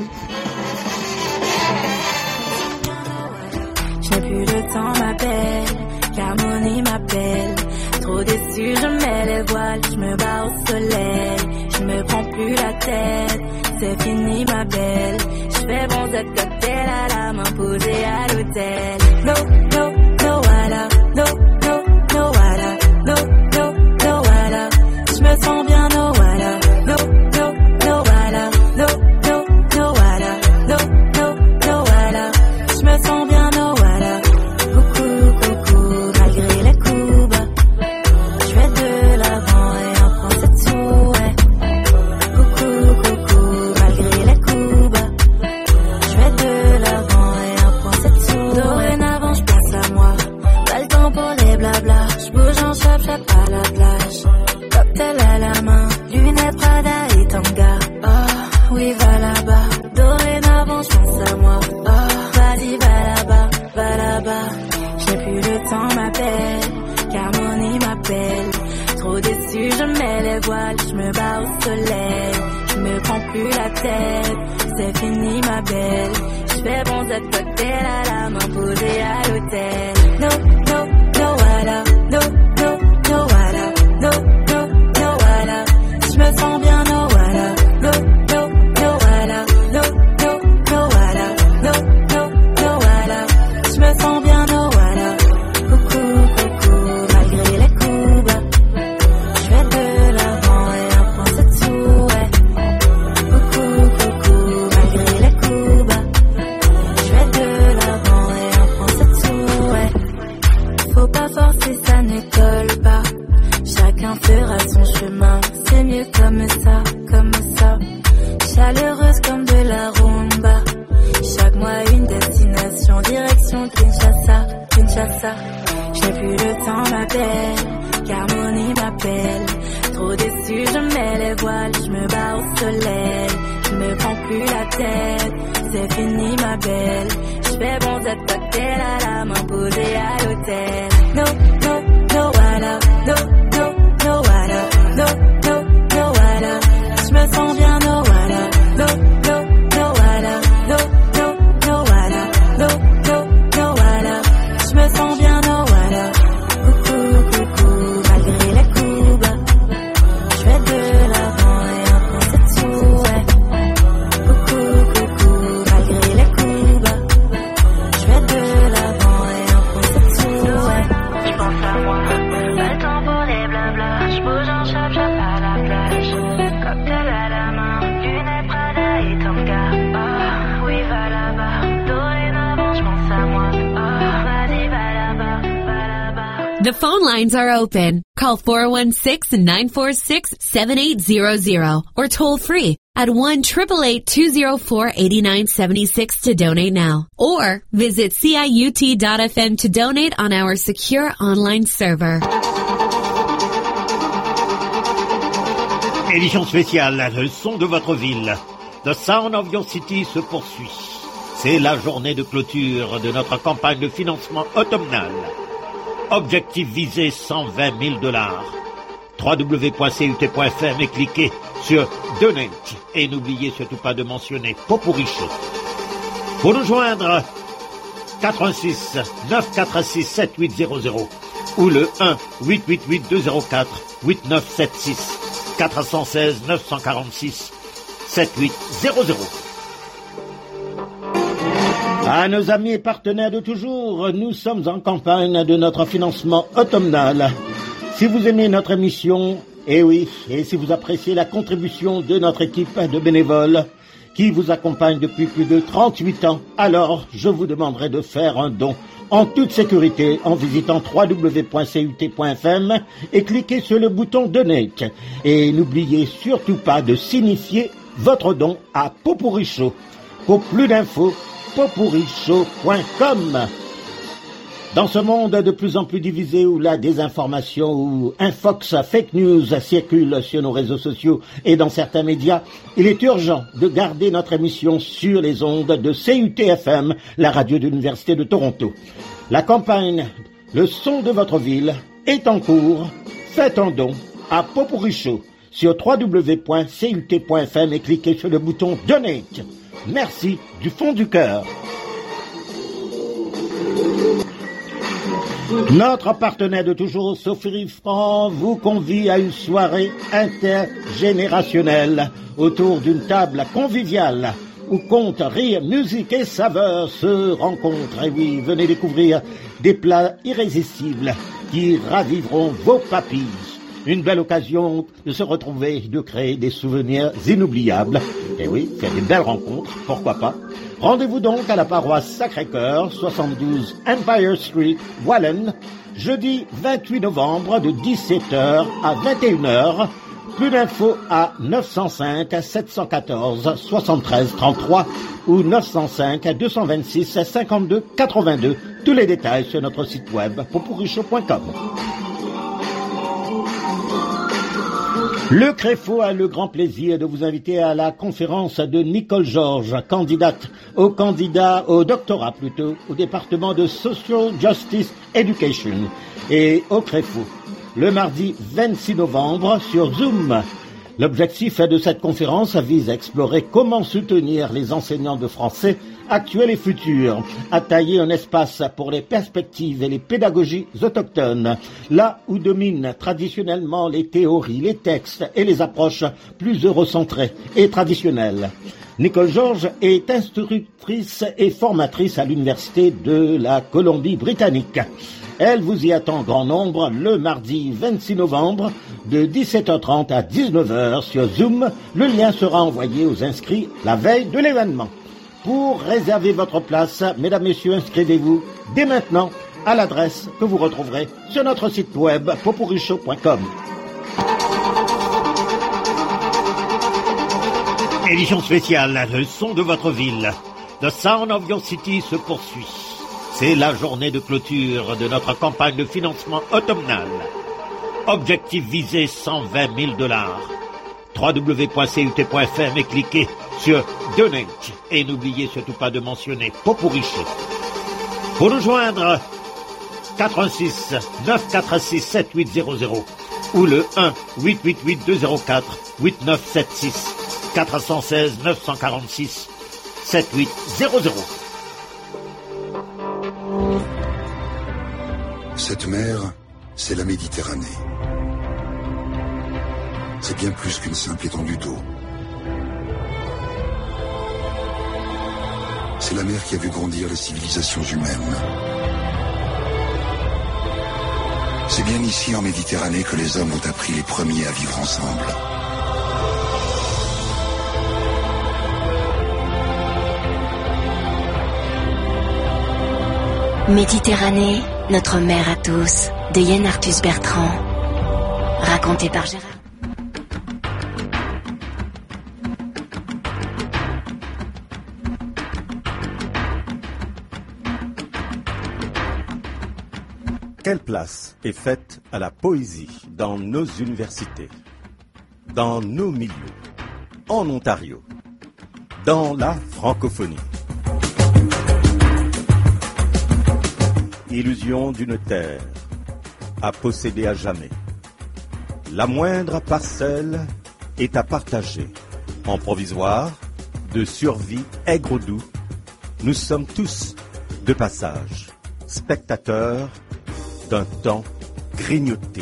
Je n'ai plus de temps, ma belle, car Moni m'appelle. Trop déçu, je mets les voiles, je me bats au soleil. Je me prends plus la tête, c'est fini, ma belle. Je fais bon de cocktail à la main posée à l'hôtel. No, no, no, voilà, no, no, no, voilà, no, no, no, voilà. Je me sens bien, no, voilà, no, no, no, voilà, no, no, no, voilà, no, no, no, voilà. Je me sens bien, no, voilà. Coucou, coucou, malgré les coups bas. Je vais de l'avant et on prend cette souhait. Coucou, coucou, malgré les coups bas. Je vais de l'avant et on prend cette souhait. Dorénavant, je pense à moi. Pas le temps pour les blabla. Je bouge en chap-chap à la plage. Cocktail à la main, lunettes Prada et Tanga. Oh, oui, va là-bas. Dorénavant, je pense à moi. Oh, vas-y, va là-bas, va là-bas. J'ai plus le temps, ma belle, car Moni m'appelle. Trop déçu, je mets les voiles, je me bats au soleil. Je me prends plus la tête, c'est fini, ma belle. Je fais bon de cocktail à la main posée à l'hôtel. No, no, no, voilà, no, no, no, voilà, no, no, no, voilà. Je me sens bien, no, voilà, no, no, no, voilà, no, no, no, voilà, no, no, no, voilà. Je me sens bien, no, voilà. chacun fera son chemin. C'est mieux comme ça, comme ça. Chaleureuse comme de la rumba. Chaque mois une destination, direction Kinshasa, Kinshasa. J'ai plus le temps, ma belle, car Moni m'appelle. Trop déçu, je mets les voiles, je me bats au soleil. Je me prends plus la tête, c'est fini ma belle. Je fais bon cette cocktail à la main posée à l'hôtel. No, no, no water, no, no, no water, no, no, no water. Je me sens bien, no water, no, no, no water, no, no, no water, no, no, no water. Je me sens bien, no water. Coucou, coucou, malgré les coups bas. Je vais de l'avant et un peu c'est tout, ouais. Coucou, coucou, malgré les coups bas. Je vais de l'avant et un peu c'est tout, ouais. Je pense à moi, pas le temps pour les blabla. Je bouge en chap-chap à la plage. Cocktail à la main, lunettes Prada et Tonga. Oh, oui, va là-bas. Dorénavant, je pense à moi. Oh, vas-y, va là-bas, va là-bas. The phone lines are open. Call 416-946-7800 or toll free at 1-888-204-8976 to donate now. Or visit CIUT.FM to donate on our secure online server. Édition spéciale, le son de votre ville. The Sound of Your City se poursuit. C'est la journée de clôture de notre campagne de financement automnale. Objectif visé, $120 000. www.cut.fm et cliquez sur Donate. Et n'oubliez surtout pas de mentionner Popuricho. Pour nous joindre, 86 946 7800 ou le 1 888 204 8976 416 946 7800. À nos amis et partenaires de toujours, nous sommes en campagne de notre financement automnal. Si vous aimez notre émission, et si vous appréciez la contribution de notre équipe de bénévoles qui vous accompagne depuis plus de 38 ans, alors je vous demanderai de faire un don en toute sécurité en visitant www.cut.fm et cliquez sur le bouton Donate. Et n'oubliez surtout pas de signifier votre don à Popuricho. Pour plus d'infos, popuricho.com. Dans ce monde de plus en plus divisé où la désinformation ou un fox fake news circule sur nos réseaux sociaux et dans certains médias, il est urgent de garder notre émission sur les ondes de CUT-FM, la radio de l'Université de Toronto. La campagne Le son de votre ville est en cours. Faites un don à Popuricho sur www.cut.fm et cliquez sur le bouton Donate. Merci du fond du cœur. Notre partenaire de toujours, Sophie Franc, vous convie à une soirée intergénérationnelle autour d'une table conviviale où contes, rire, musique et saveurs se rencontrent. Et oui, venez découvrir des plats irrésistibles qui raviveront vos papilles. Une belle occasion de se retrouver, de créer des souvenirs inoubliables. Et oui, faire des belles rencontres, pourquoi pas. Rendez-vous donc à la paroisse Sacré-Cœur, 72 Empire Street, Wallen, jeudi 28 novembre de 17h à 21h. Plus d'infos à 905 714 73 33 ou 905 226 52 82. Tous les détails sur notre site web popuricho.com. Le CREFO a le grand plaisir de vous inviter à la conférence de Nicole Georges, candidate au doctorat au département de Social Justice Education et au CREFO, le mardi 26 novembre sur Zoom. L'objectif de cette conférence vise à explorer comment soutenir les enseignants de français actuels et futurs, à tailler un espace pour les perspectives et les pédagogies autochtones, là où dominent traditionnellement les théories, les textes et les approches plus eurocentrées et traditionnelles. Nicole Georges est instructrice et formatrice à l'Université de la Colombie-Britannique. Elle vous y attend en grand nombre le mardi 26 novembre de 17h30 à 19h sur Zoom. Le lien sera envoyé aux inscrits la veille de l'événement. Pour réserver votre place, mesdames, messieurs, inscrivez-vous dès maintenant à l'adresse que vous retrouverez sur notre site web popuricho.com. Édition spéciale, le son de votre ville. The Sound of Your City se poursuit. C'est la journée de clôture de notre campagne de financement automnale. Objectif visé, $120 000. www.cut.fm et cliquez sur Donate. Et n'oubliez surtout pas de mentionner Popuricho. Pour nous joindre, 86 946 7800 ou le 1 888 204 8976 416 946 7800. Cette mer, c'est la Méditerranée. C'est bien plus qu'une simple étendue d'eau. C'est la mer qui a vu grandir les civilisations humaines. C'est bien ici, en Méditerranée, que les hommes ont appris les premiers à vivre ensemble. Méditerranée, notre mère à tous, de Yann Arthus Bertrand. Raconté par Gérard. Quelle place est faite à la poésie dans nos universités, dans nos milieux, en Ontario, dans la francophonie? Illusion d'une terre à posséder à jamais. La moindre parcelle est à partager. En provisoire, de survie aigre-doux, nous sommes tous de passage, spectateurs d'un temps grignoté.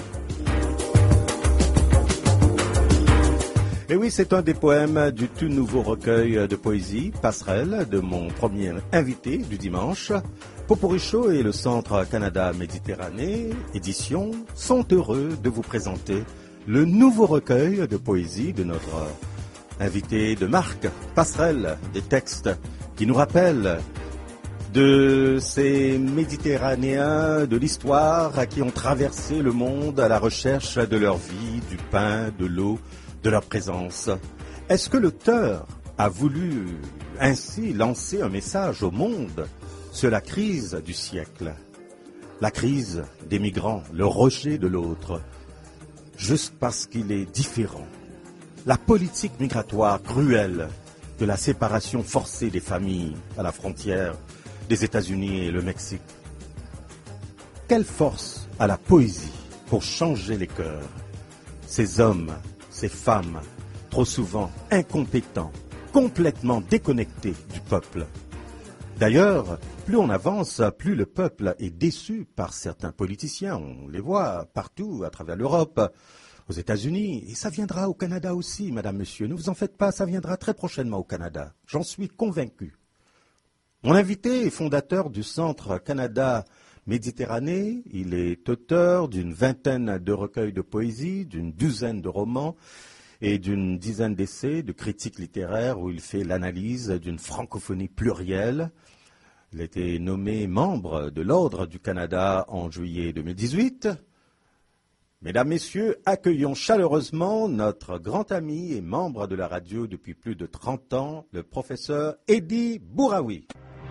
Et oui, c'est un des poèmes du tout nouveau recueil de poésie, Passerelle, de mon premier invité du dimanche. Popuricho et le Centre Canada Méditerranée Édition sont heureux de vous présenter le nouveau recueil de poésie de notre invité de marque, Passerelle, des textes qui nous rappellent de ces Méditerranéens de l'histoire qui ont traversé le monde à la recherche de leur vie, du pain, de l'eau, de leur présence. Est-ce que l'auteur a voulu ainsi lancer un message au monde sur la crise du siècle, la crise des migrants, le rejet de l'autre, juste parce qu'il est différent, la politique migratoire cruelle de la séparation forcée des familles à la frontière des États-Unis et le Mexique? Quelle force a la poésie pour changer les cœurs? Ces hommes, ces femmes, trop souvent incompétents, complètement déconnectés du peuple. D'ailleurs, plus on avance, plus le peuple est déçu par certains politiciens. On les voit partout à travers l'Europe, aux États-Unis, et ça viendra au Canada aussi, madame, monsieur. Ne vous en faites pas, ça viendra très prochainement au Canada. J'en suis convaincu. Mon invité est fondateur du Centre Canada Méditerranée. Il est auteur d'une vingtaine de recueils de poésie, d'une douzaine de romans et d'une dizaine d'essais, de critiques littéraires où il fait l'analyse d'une francophonie plurielle. Il a été nommé membre de l'Ordre du Canada en juillet 2018. Mesdames, Messieurs, accueillons chaleureusement notre grand ami et membre de la radio depuis plus de 30 ans, le professeur Eddie Bouraoui.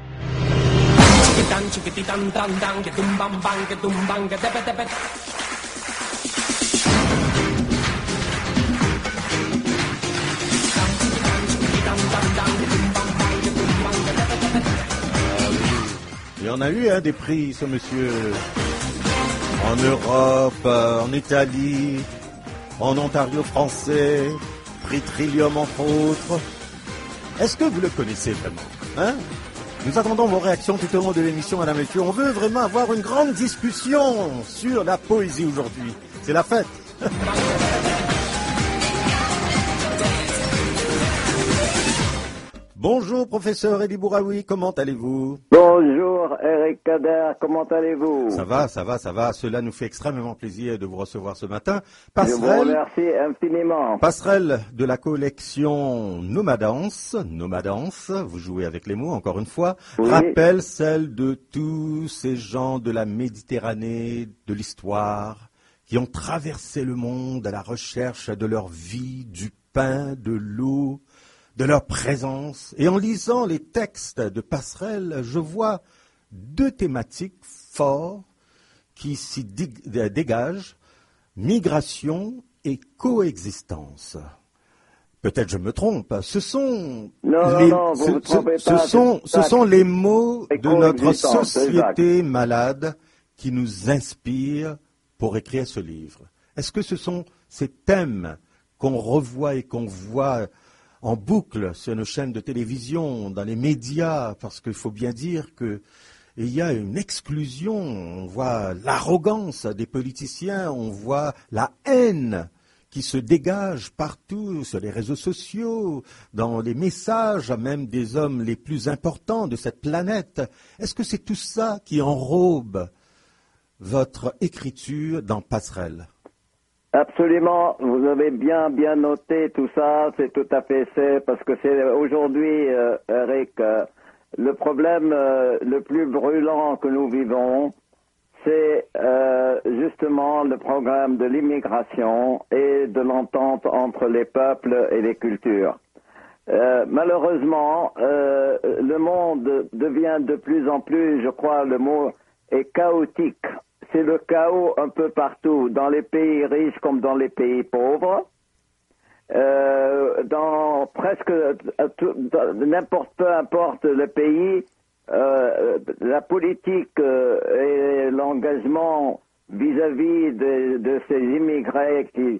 Il y en a eu des prix, ce monsieur, en Europe, en Italie, en Ontario français, prix Trillium entre autres. Est-ce que vous le connaissez vraiment, Nous attendons vos réactions tout au long de l'émission, madame, monsieur. On veut vraiment avoir une grande discussion sur la poésie aujourd'hui. C'est la fête. Bonjour, professeur Eddie Bouraoui, comment allez-vous? Bonjour, Eric Kader, comment allez-vous? Ça va. Cela nous fait extrêmement plaisir de vous recevoir ce matin. Je vous remercie infiniment. Passerelle de la collection Nomadance, vous jouez avec les mots encore une fois, oui. Rappelle celle de tous ces gens de la Méditerranée, de l'histoire, qui ont traversé le monde à la recherche de leur vie, du pain, de l'eau, de leur présence. Et en lisant les textes de Passerelle, je vois deux thématiques fortes qui s'y dégagent, migration et coexistence. Peut-être je me trompe. Ce sont les mots de notre société malade qui nous inspirent pour écrire ce livre. Est-ce que ce sont ces thèmes qu'on revoit et qu'on voit en boucle sur nos chaînes de télévision, dans les médias, parce qu'il faut bien dire que il y a une exclusion, on voit l'arrogance des politiciens, on voit la haine qui se dégage partout sur les réseaux sociaux, dans les messages même des hommes les plus importants de cette planète. Est-ce que c'est tout ça qui enrobe votre écriture dans Passerelle? Absolument, vous avez bien noté tout ça, c'est tout à fait c'est, parce que c'est aujourd'hui, Eric, le problème le plus brûlant que nous vivons, c'est justement le programme de l'immigration et de l'entente entre les peuples et les cultures. Malheureusement, le monde devient de plus en plus, je crois, le mot est chaotique. C'est le chaos un peu partout, dans les pays riches comme dans les pays pauvres. Dans presque peu importe le pays, la politique et l'engagement vis-à-vis de ces immigrés qui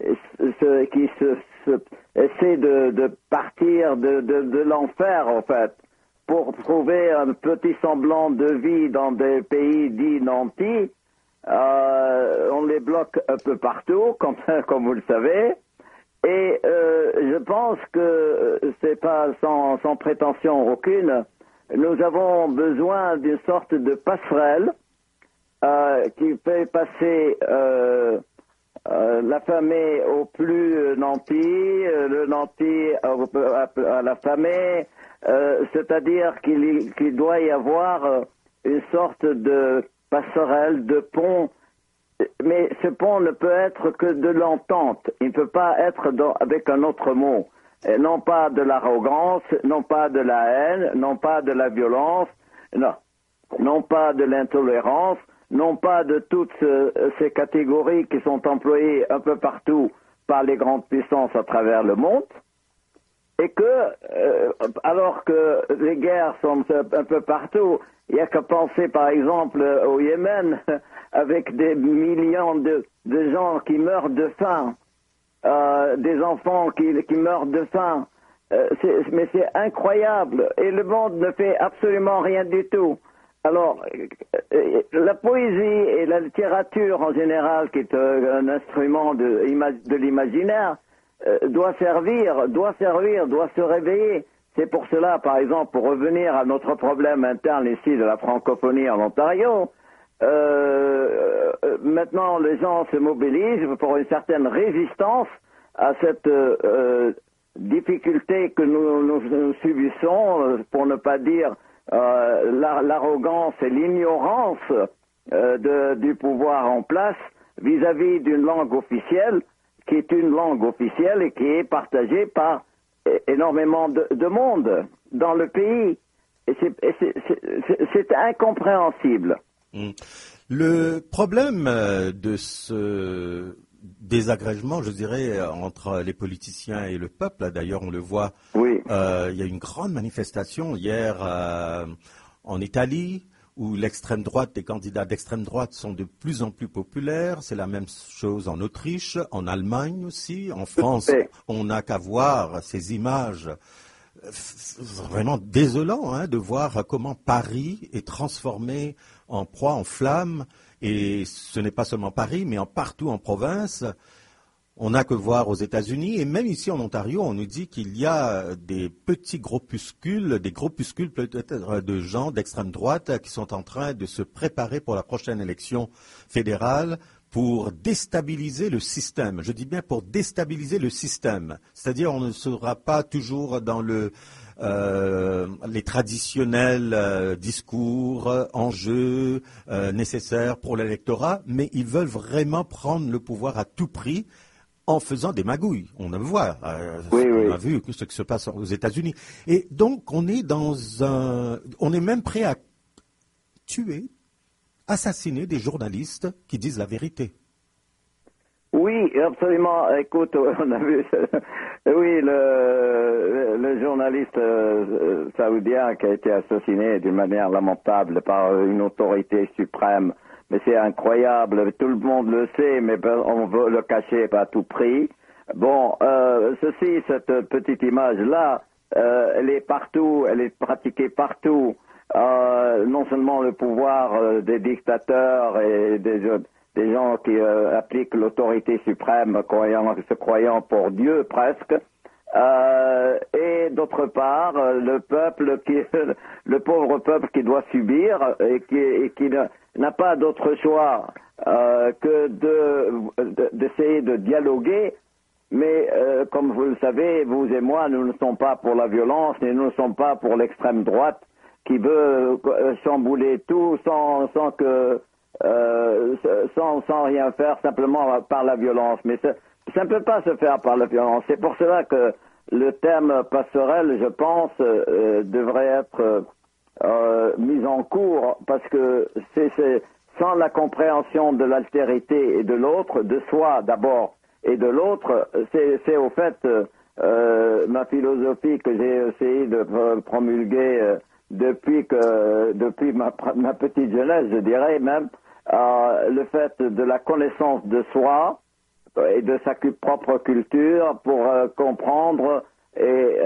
essaient de partir de l'enfer, en fait, pour trouver un petit semblant de vie dans des pays dits nantis. On les bloque un peu partout, comme vous le savez. Et je pense que c'est pas sans prétention aucune. Nous avons besoin d'une sorte de passerelle qui fait passer l'affamé au plus nanti, le nanti à l'affamé, c'est-à-dire qu'il doit y avoir une sorte de passerelle, de pont. Mais ce pont ne peut être que de l'entente. Il ne peut pas être avec un autre mot. Et non pas de l'arrogance, non pas de la haine, non pas de la violence, non pas de l'intolérance, non pas de toutes ces catégories qui sont employées un peu partout par les grandes puissances à travers le monde. Et que, alors que les guerres sont un peu partout, il n'y a qu'à penser par exemple au Yémen, avec des millions de gens qui meurent de faim, des enfants qui meurent de faim. Mais c'est incroyable. Et le monde ne fait absolument rien du tout. Alors, la poésie et la littérature en général, qui est un instrument de l'imaginaire, doit se réveiller. C'est pour cela, par exemple, pour revenir à notre problème interne ici de la francophonie en Ontario, maintenant les gens se mobilisent pour une certaine résistance à cette difficulté que nous subissons, pour ne pas dire l'arrogance et l'ignorance du pouvoir en place vis-à-vis d'une langue officielle qui est une langue officielle et qui est partagée par énormément de monde dans le pays. Et c'est incompréhensible. Le problème de ce désagrégement, je dirais, entre les politiciens et le peuple, d'ailleurs on le voit, il y a une grande manifestation hier en Italie, où l'extrême droite, des candidats d'extrême droite sont de plus en plus populaires. C'est la même chose en Autriche, en Allemagne aussi. En France, on n'a qu'à voir ces images vraiment désolantes, de voir comment Paris est transformé en proie, en flamme. Et ce n'est pas seulement Paris, mais partout en province. On n'a que voir aux États-Unis, et même ici en Ontario, on nous dit qu'il y a des petits groupuscules, peut-être de gens d'extrême droite qui sont en train de se préparer pour la prochaine élection fédérale pour déstabiliser le système. Je dis bien pour déstabiliser le système. C'est-à-dire on ne sera pas toujours dans les traditionnels discours, enjeux nécessaires pour l'électorat, mais ils veulent vraiment prendre le pouvoir à tout prix, en faisant des magouilles. On le voit. On a vu ce qui se passe aux États-Unis. Et donc, on est on est même prêt à tuer, assassiner des journalistes qui disent la vérité. Oui, absolument. Écoute, on a vu, oui, le journaliste saoudien qui a été assassiné d'une manière lamentable par une autorité suprême. Mais c'est incroyable. Tout le monde le sait, mais on veut le cacher à tout prix. Bon, cette petite image-là, elle est partout, elle est pratiquée partout. Non seulement le pouvoir des dictateurs et des gens qui appliquent l'autorité suprême se croyant pour Dieu presque, et d'autre part le peuple le pauvre peuple qui doit subir et qui n'a pas d'autre choix que d'essayer de dialoguer. Mais comme vous le savez, vous et moi, nous ne sommes pas pour la violence, et nous ne sommes pas pour l'extrême droite qui veut chambouler tout sans rien faire, simplement par la violence. Mais ça ne peut pas se faire par la violence. C'est pour cela que le terme passerelle, je pense, devrait être mis en cours, parce que c'est sans la compréhension de l'altérité et de l'autre, de soi d'abord et de l'autre, c'est au fait ma philosophie que j'ai essayé de promulguer depuis ma petite jeunesse, je dirais même, le fait de la connaissance de soi et de sa propre culture pour comprendre et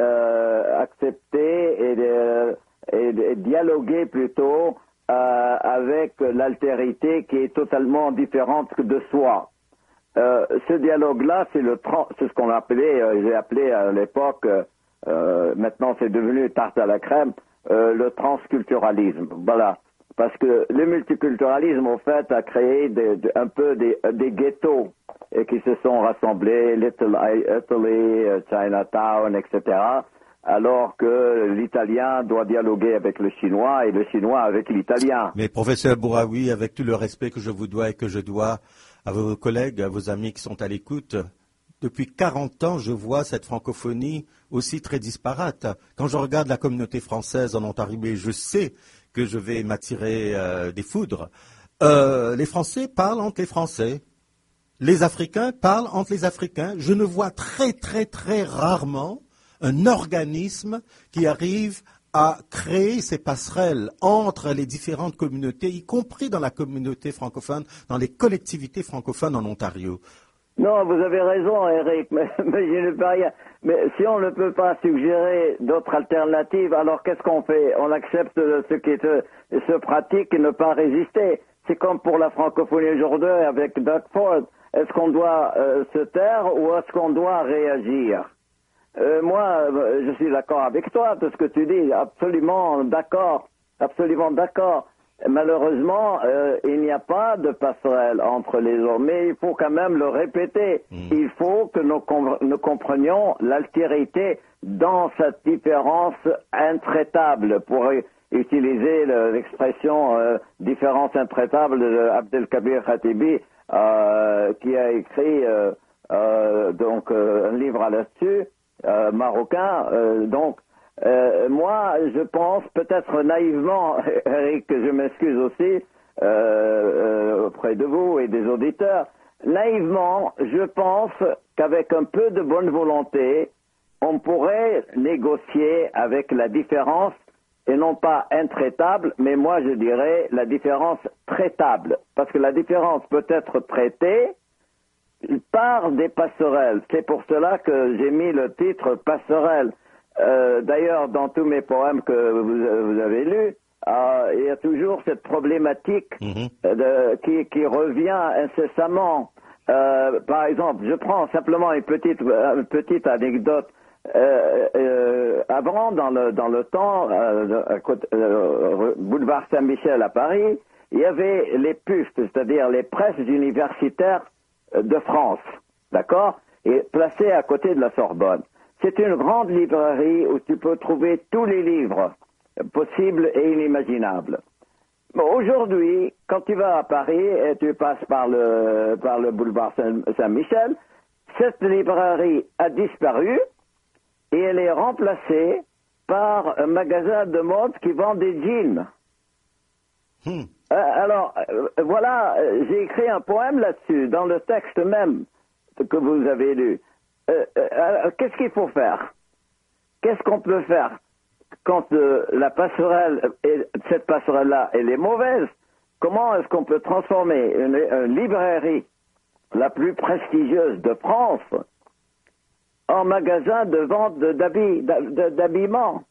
accepter et dialoguer plutôt avec l'altérité qui est totalement différente de soi. Ce dialogue-là, c'est ce qu'on j'ai appelé à l'époque, maintenant c'est devenu tarte à la crème, le transculturalisme. Voilà. Parce que le multiculturalisme, au fait, a créé un peu des ghettos et qui se sont rassemblés, Little Italy, Chinatown, etc., alors que l'italien doit dialoguer avec le chinois et le chinois avec l'italien. Mais professeur Bouraoui, avec tout le respect que je vous dois et que je dois à vos collègues, à vos amis qui sont à l'écoute, depuis 40 ans, je vois cette francophonie aussi très disparate. Quand je regarde la communauté française en Ontario, je sais que je vais m'attirer des foudres. Les Français parlent entre les Français. Les Africains parlent entre les Africains. Je ne vois très, très, très rarement un organisme qui arrive à créer ces passerelles entre les différentes communautés, y compris dans la communauté francophone, dans les collectivités francophones en Ontario. Non, vous avez raison, Eric, mais je ne peux rien. Mais si on ne peut pas suggérer d'autres alternatives, alors qu'est-ce qu'on fait? On accepte ce qui se pratique et ne pas résister. C'est comme pour la francophonie aujourd'hui avec Doug Ford. Est-ce qu'on doit se taire ou est-ce qu'on doit réagir? Moi, je suis d'accord avec toi, tout ce que tu dis, absolument d'accord, absolument d'accord. Malheureusement, il n'y a pas de passerelle entre les hommes, mais il faut quand même le répéter. Il faut que nous comprenions l'altérité dans cette différence intraitable, pour utiliser l'expression différence intraitable de Abdelkabir Khatibi, qui a écrit donc un livre là-dessus, marocain. Moi, je pense, peut-être naïvement, Eric, je m'excuse aussi auprès de vous et des auditeurs, naïvement, je pense qu'avec un peu de bonne volonté, on pourrait négocier avec la différence, et non pas intraitable, mais moi je dirais la différence traitable, parce que la différence peut être traitée par des passerelles. C'est pour cela que j'ai mis le titre passerelle. D'ailleurs, dans tous mes poèmes que vous avez lus, il y a toujours cette problématique qui revient incessamment. Par exemple, je prends simplement une petite anecdote. Avant, dans le temps, boulevard Saint-Michel à Paris, il y avait les PUF, c'est-à-dire les presses universitaires de France, d'accord, et placées à côté de la Sorbonne. C'est une grande librairie où tu peux trouver tous les livres possibles et inimaginables. Bon, aujourd'hui, quand tu vas à Paris et tu passes par le boulevard Saint-Michel, cette librairie a disparu et elle est remplacée par un magasin de mode qui vend des jeans. Alors, voilà, j'ai écrit un poème là-dessus, dans le texte même que vous avez lu. Qu'est-ce qu'il faut faire? Qu'est-ce qu'on peut faire quand la passerelle, cette passerelle-là, elle est mauvaise? Comment est-ce qu'on peut transformer une librairie la plus prestigieuse de France en magasin de vente d'habillement?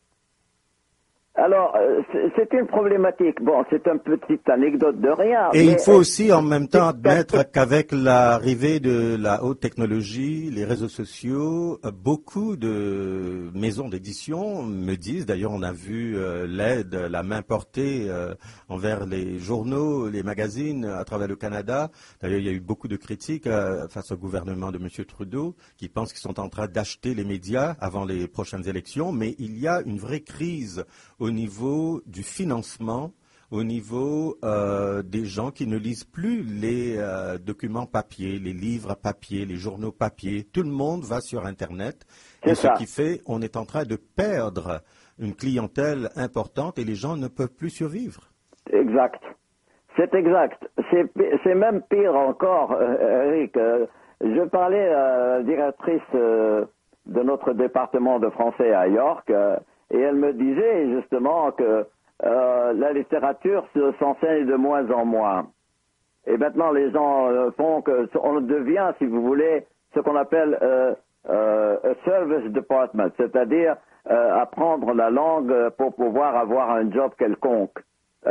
Alors, c'est une problématique. Bon, c'est une petite anecdote de rien. Et il faut aussi en même temps admettre qu'avec l'arrivée de la haute technologie, les réseaux sociaux, beaucoup de maisons d'édition me disent, d'ailleurs on a vu l'aide, la main portée envers les journaux, les magazines à travers le Canada. D'ailleurs il y a eu beaucoup de critiques face au gouvernement de M. Trudeau qui pensent qu'ils sont en train d'acheter les médias avant les prochaines élections, mais il y a une vraie crise au niveau du financement, au niveau des gens qui ne lisent plus les documents papier, les livres papier, les journaux papier. Tout le monde va sur Internet. Et ce qui fait, on est en train de perdre une clientèle importante et les gens ne peuvent plus survivre. Exact. C'est exact. C'est même pire encore, Eric. Je parlais à la directrice de notre département de français à York. Et elle me disait justement que la littérature s'enseigne de moins en moins. Et maintenant, les gens font qu'on devient, si vous voulez, ce qu'on appelle a service department, c'est-à-dire apprendre la langue pour pouvoir avoir un job quelconque.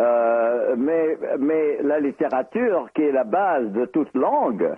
Mais la littérature, qui est la base de toute langue,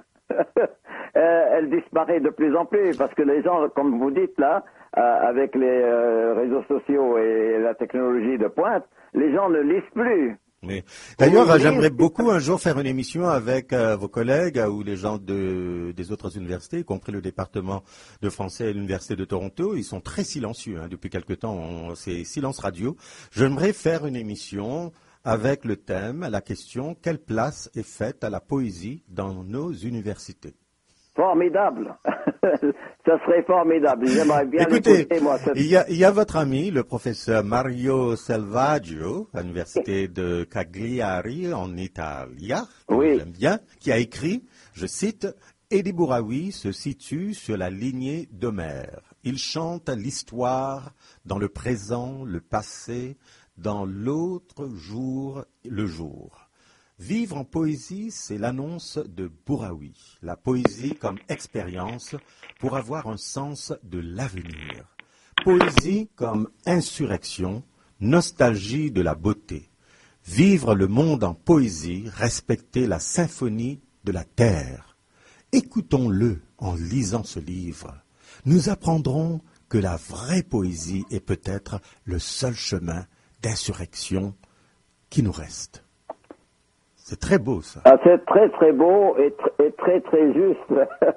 elle disparaît de plus en plus parce que les gens, comme vous dites là, avec les réseaux sociaux et la technologie de pointe, les gens ne lisent plus. Mais d'ailleurs, j'aimerais beaucoup un jour faire une émission avec vos collègues ou les gens des autres universités, y compris le département de français à l'université de Toronto. Ils sont très silencieux depuis quelque temps. C'est silence radio. J'aimerais faire une émission avec le thème, la question, quelle place est faite à la poésie dans nos universités? Formidable. Ça serait formidable. J'aimerais bien écouter, moi. Il y a votre ami, le professeur Mario Selvaggio, à l'université de Cagliari, en Italie, j'aime bien, qui a écrit, je cite, « Eddie Bouraoui se situe sur la lignée d'Homère. Il chante l'histoire dans le présent, le passé, dans l'autre jour, le jour. Vivre en poésie, c'est l'annonce de Bouraoui. La poésie comme expérience pour avoir un sens de l'avenir. Poésie comme insurrection, nostalgie de la beauté. Vivre le monde en poésie, respecter la symphonie de la terre. Écoutons-le en lisant ce livre. Nous apprendrons que la vraie poésie est peut-être le seul chemin d'insurrection qui nous reste. » C'est très beau, ça. C'est très, très beau et très, très juste.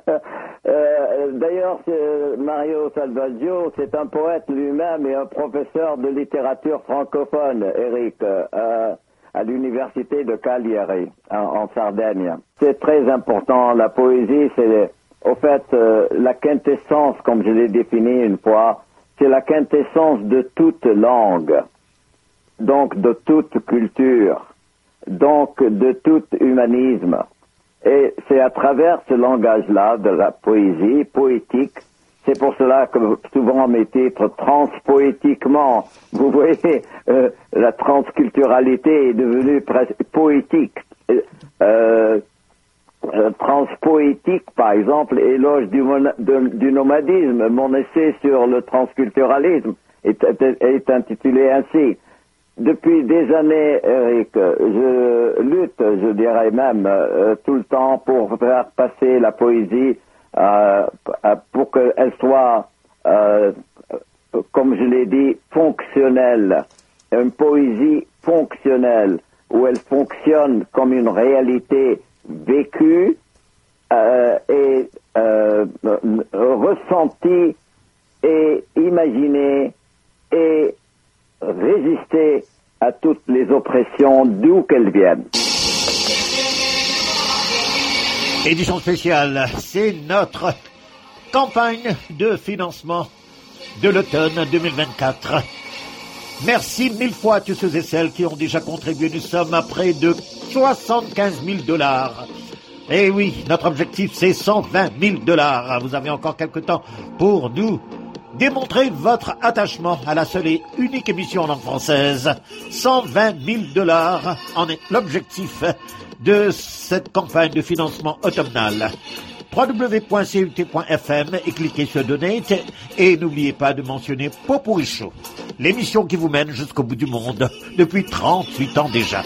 D'ailleurs, Mario Selvaggio, c'est un poète lui-même et un professeur de littérature francophone, Eric, à l'université de Cagliari, en Sardaigne. C'est très important. La poésie, c'est, au fait, la quintessence, comme je l'ai défini une fois, c'est la quintessence de toute langue, donc de toute culture, donc de tout humanisme. Et c'est à travers ce langage-là, de la poésie poétique, c'est pour cela que souvent mes titres transpoétiquement, vous voyez, la transculturalité est devenue presque poétique. Transpoétique, par exemple, éloge du nomadisme. Mon essai sur le transculturalisme est intitulé ainsi. Depuis des années, Eric, je lutte, je dirais même, tout le temps pour faire passer la poésie pour qu'elle soit, comme je l'ai dit, fonctionnelle. Une poésie fonctionnelle, où elle fonctionne comme une réalité vécue et ressentie et imaginée et résister à toutes les oppressions d'où qu'elles viennent. Édition spéciale, c'est notre campagne de financement de l'automne 2024. Merci 1000 fois à tous ceux et celles qui ont déjà contribué. Nous sommes à près de 75 000 $. Et oui, notre objectif c'est 120 000 $. Vous avez encore quelques temps pour nous démontrer votre attachement à la seule et unique émission en langue française. 120 000 $ en est l'objectif de cette campagne de financement automnale. www.cut.fm et cliquez sur Donate et n'oubliez pas de mentionner Popurrí Show, l'émission qui vous mène jusqu'au bout du monde depuis 38 ans déjà.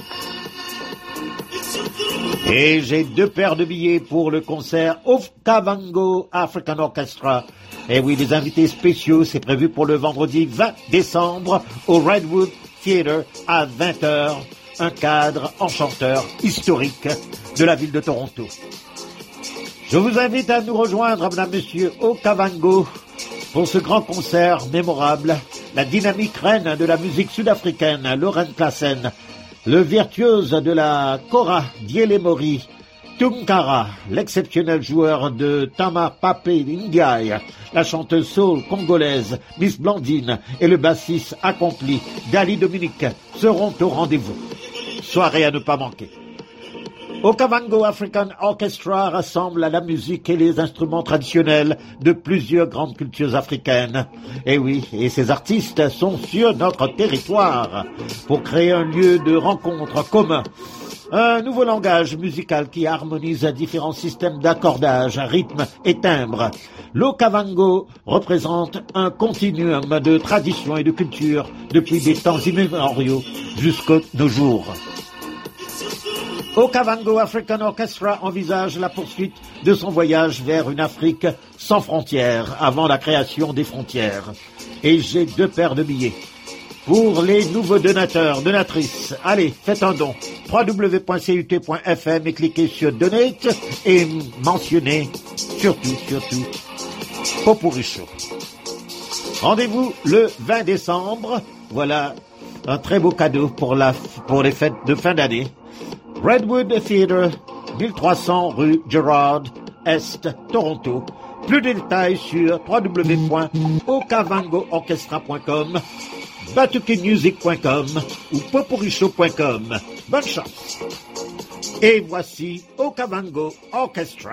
Et j'ai 2 paires de billets pour le concert Okavango African Orchestra. Et oui, les invités spéciaux, c'est prévu pour le vendredi 20 décembre au Redwood Theatre à 20h. Un cadre enchanteur historique de la ville de Toronto. Je vous invite à nous rejoindre, madame, monsieur, Okavango pour ce grand concert mémorable. La dynamique reine de la musique sud-africaine, Lauren Klassen, le virtuose de la kora, Diele Mori, Tunkara, l'exceptionnel joueur de Tama Pape Ndiaye, la chanteuse soul congolaise Miss Blandine et le bassiste accompli Dali Dominique seront au rendez-vous. Soirée à ne pas manquer. Okavango African Orchestra rassemble la musique et les instruments traditionnels de plusieurs grandes cultures africaines. Et oui, et ces artistes sont sur notre territoire pour créer un lieu de rencontre commun. Un nouveau langage musical qui harmonise différents systèmes d'accordage, rythme et timbre. L'Okavango représente un continuum de traditions et de culture depuis des temps immémoriaux jusqu'à nos jours. Okavango African Orchestra envisage la poursuite de son voyage vers une Afrique sans frontières avant la création des frontières. Et j'ai 2 paires de billets. Pour les nouveaux donateurs, donatrices, allez, faites un don. www.cut.fm et cliquez sur Donate et mentionnez surtout, Popurrí Show. Rendez-vous le 20 décembre. Voilà un très beau cadeau pour les fêtes de fin d'année. Redwood Theatre, 1300 rue Gerrard, Est, Toronto. Plus de détails sur www.okavangoorchestra.com, batukemusic.com ou popurrishow.com. Bonne chance. Et voici Okavango Orchestra.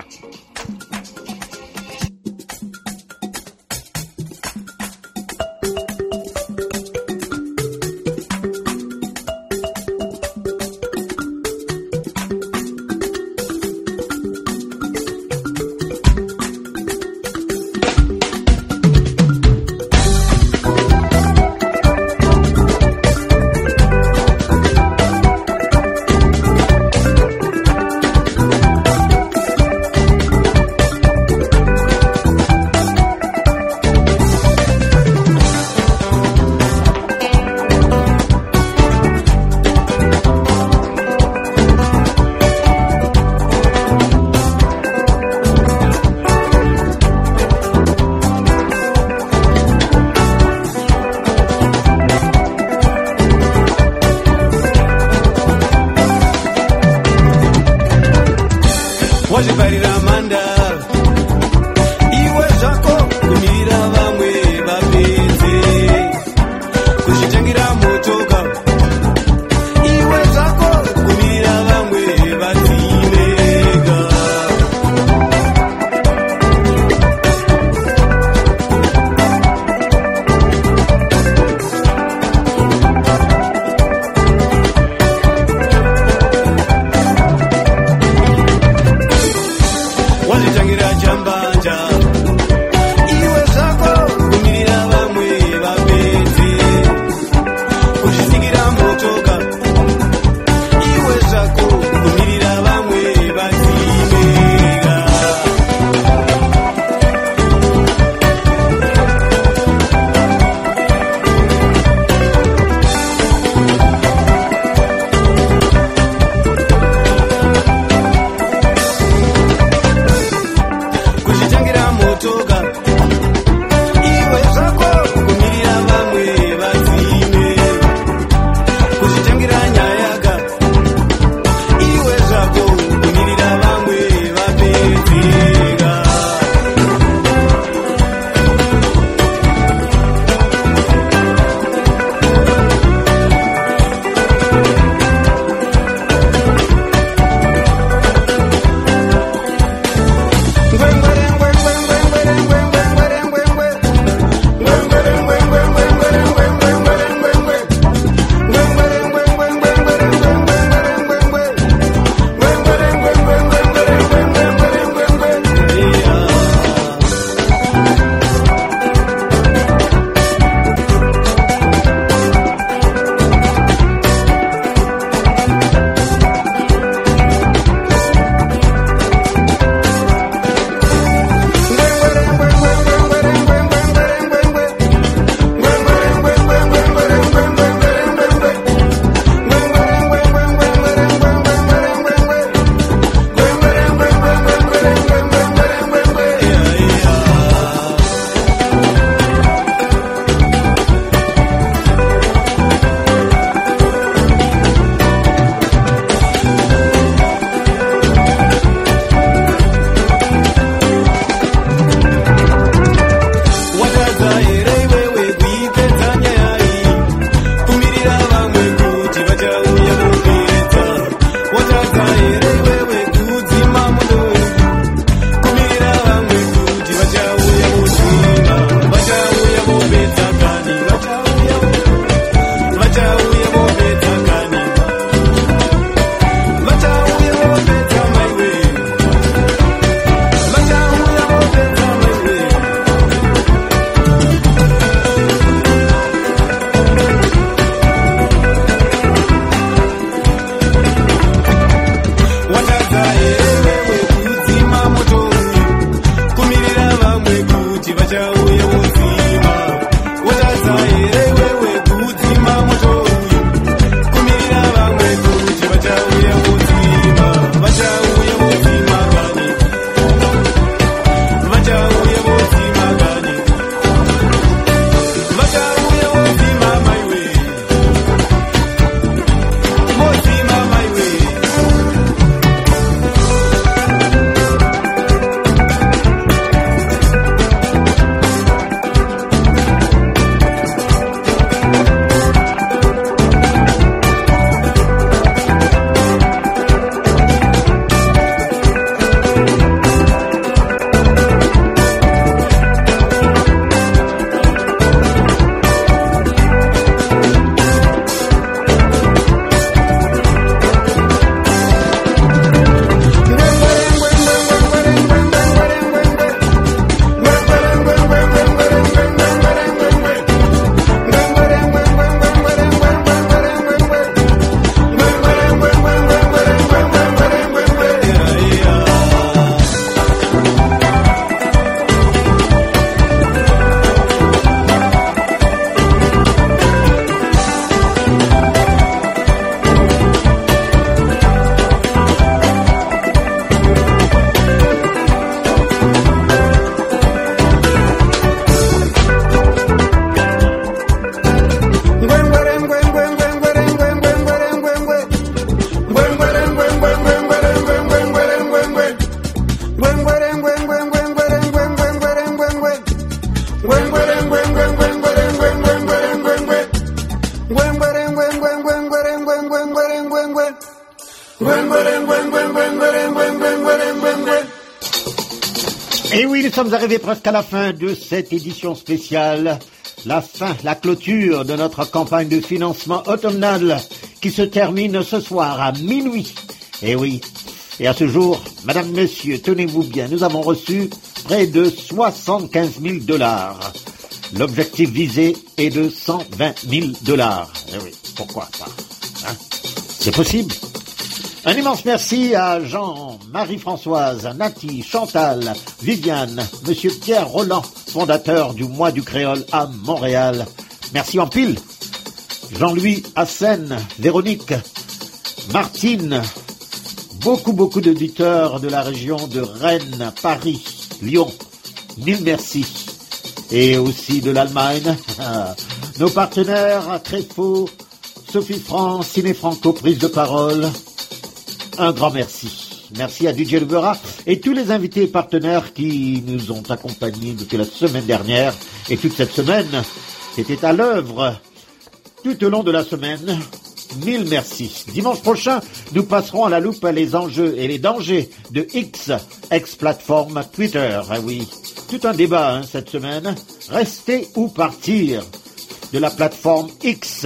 Et oui, nous sommes arrivés presque à la fin de cette édition spéciale. La fin, la clôture de notre campagne de financement automnale qui se termine ce soir à minuit. Et oui, et à ce jour, madame, messieurs, tenez-vous bien, nous avons reçu près de 75 000 $. L'objectif visé est de 120 000 $. Eh oui, pourquoi pas, hein? C'est possible. Un immense merci à Jean, Marie-Françoise, Nati, Chantal, Viviane, Monsieur Pierre Roland, fondateur du Mois du Créole à Montréal. Merci en pile. Jean-Louis Hassen, Véronique, Martine, beaucoup d'auditeurs de la région de Rennes, Paris, Lyon. Mille merci. Et aussi de l'Allemagne, nos partenaires Tréfaux, Sophie France, Ciné Franco, prise de parole. Un grand merci. Merci à DJ Lubera et tous les invités et partenaires qui nous ont accompagnés depuis la semaine dernière et toute cette semaine. C'était à l'œuvre tout au long de la semaine. Mille merci. Dimanche prochain, nous passerons à la loupe les enjeux et les dangers de X, ex-plateforme Twitter. Ah oui, tout un débat cette semaine. Rester ou partir de la plateforme X.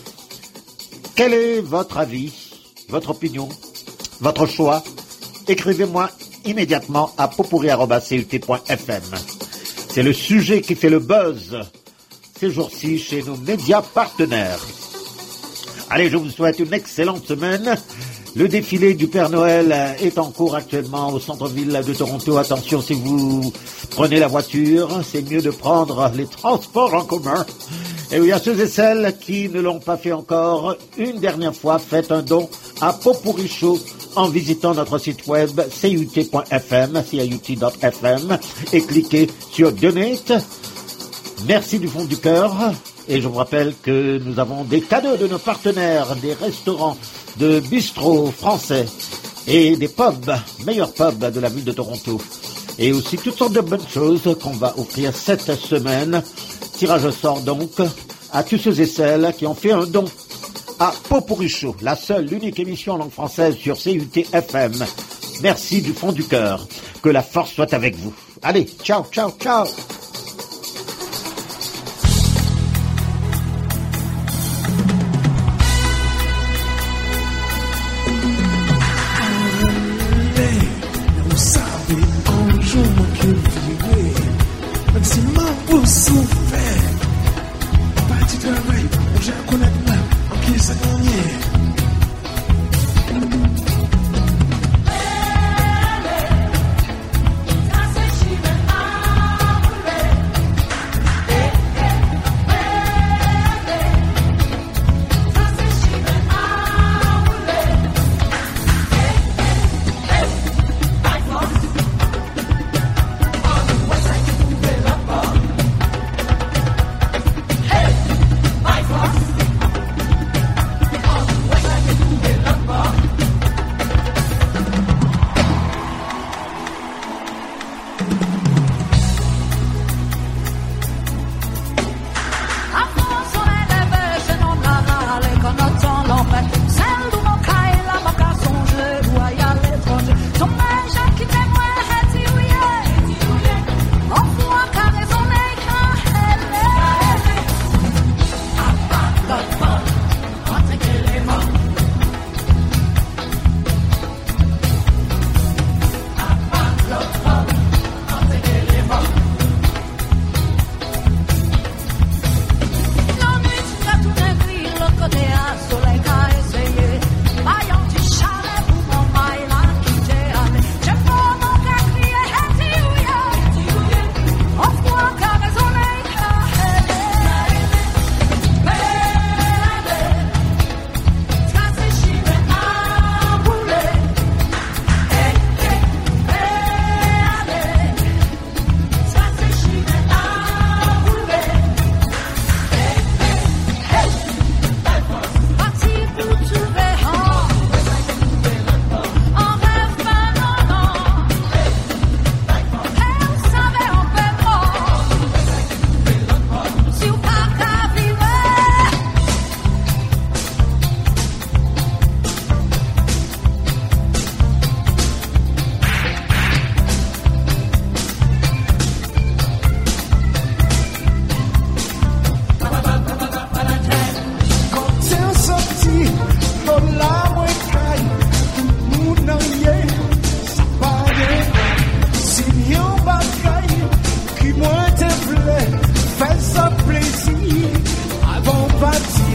Quel est votre avis, votre opinion, votre choix? Écrivez-moi immédiatement à popurri@cut.fm. C'est le sujet qui fait le buzz ces jours-ci chez nos médias partenaires. Allez, je vous souhaite une excellente semaine. Le défilé du Père Noël est en cours actuellement au centre-ville de Toronto. Attention, si vous prenez la voiture, c'est mieux de prendre les transports en commun. Et oui, à ceux et celles qui ne l'ont pas fait encore, une dernière fois, faites un don à Potpourri Show en visitant notre site web cut.fm, cut.fm, et cliquez sur Donate. Merci du fond du cœur. Et je vous rappelle que nous avons des cadeaux de nos partenaires, des restaurants, de bistrots français et des pubs, meilleurs pubs de la ville de Toronto. Et aussi toutes sortes de bonnes choses qu'on va offrir cette semaine. Tirage au sort donc à tous ceux et celles qui ont fait un don à Potpourri Show, la seule, l'unique émission en langue française sur CUT-FM. Merci du fond du cœur. Que la force soit avec vous. Allez, ciao, ciao, ciao.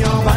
en bas.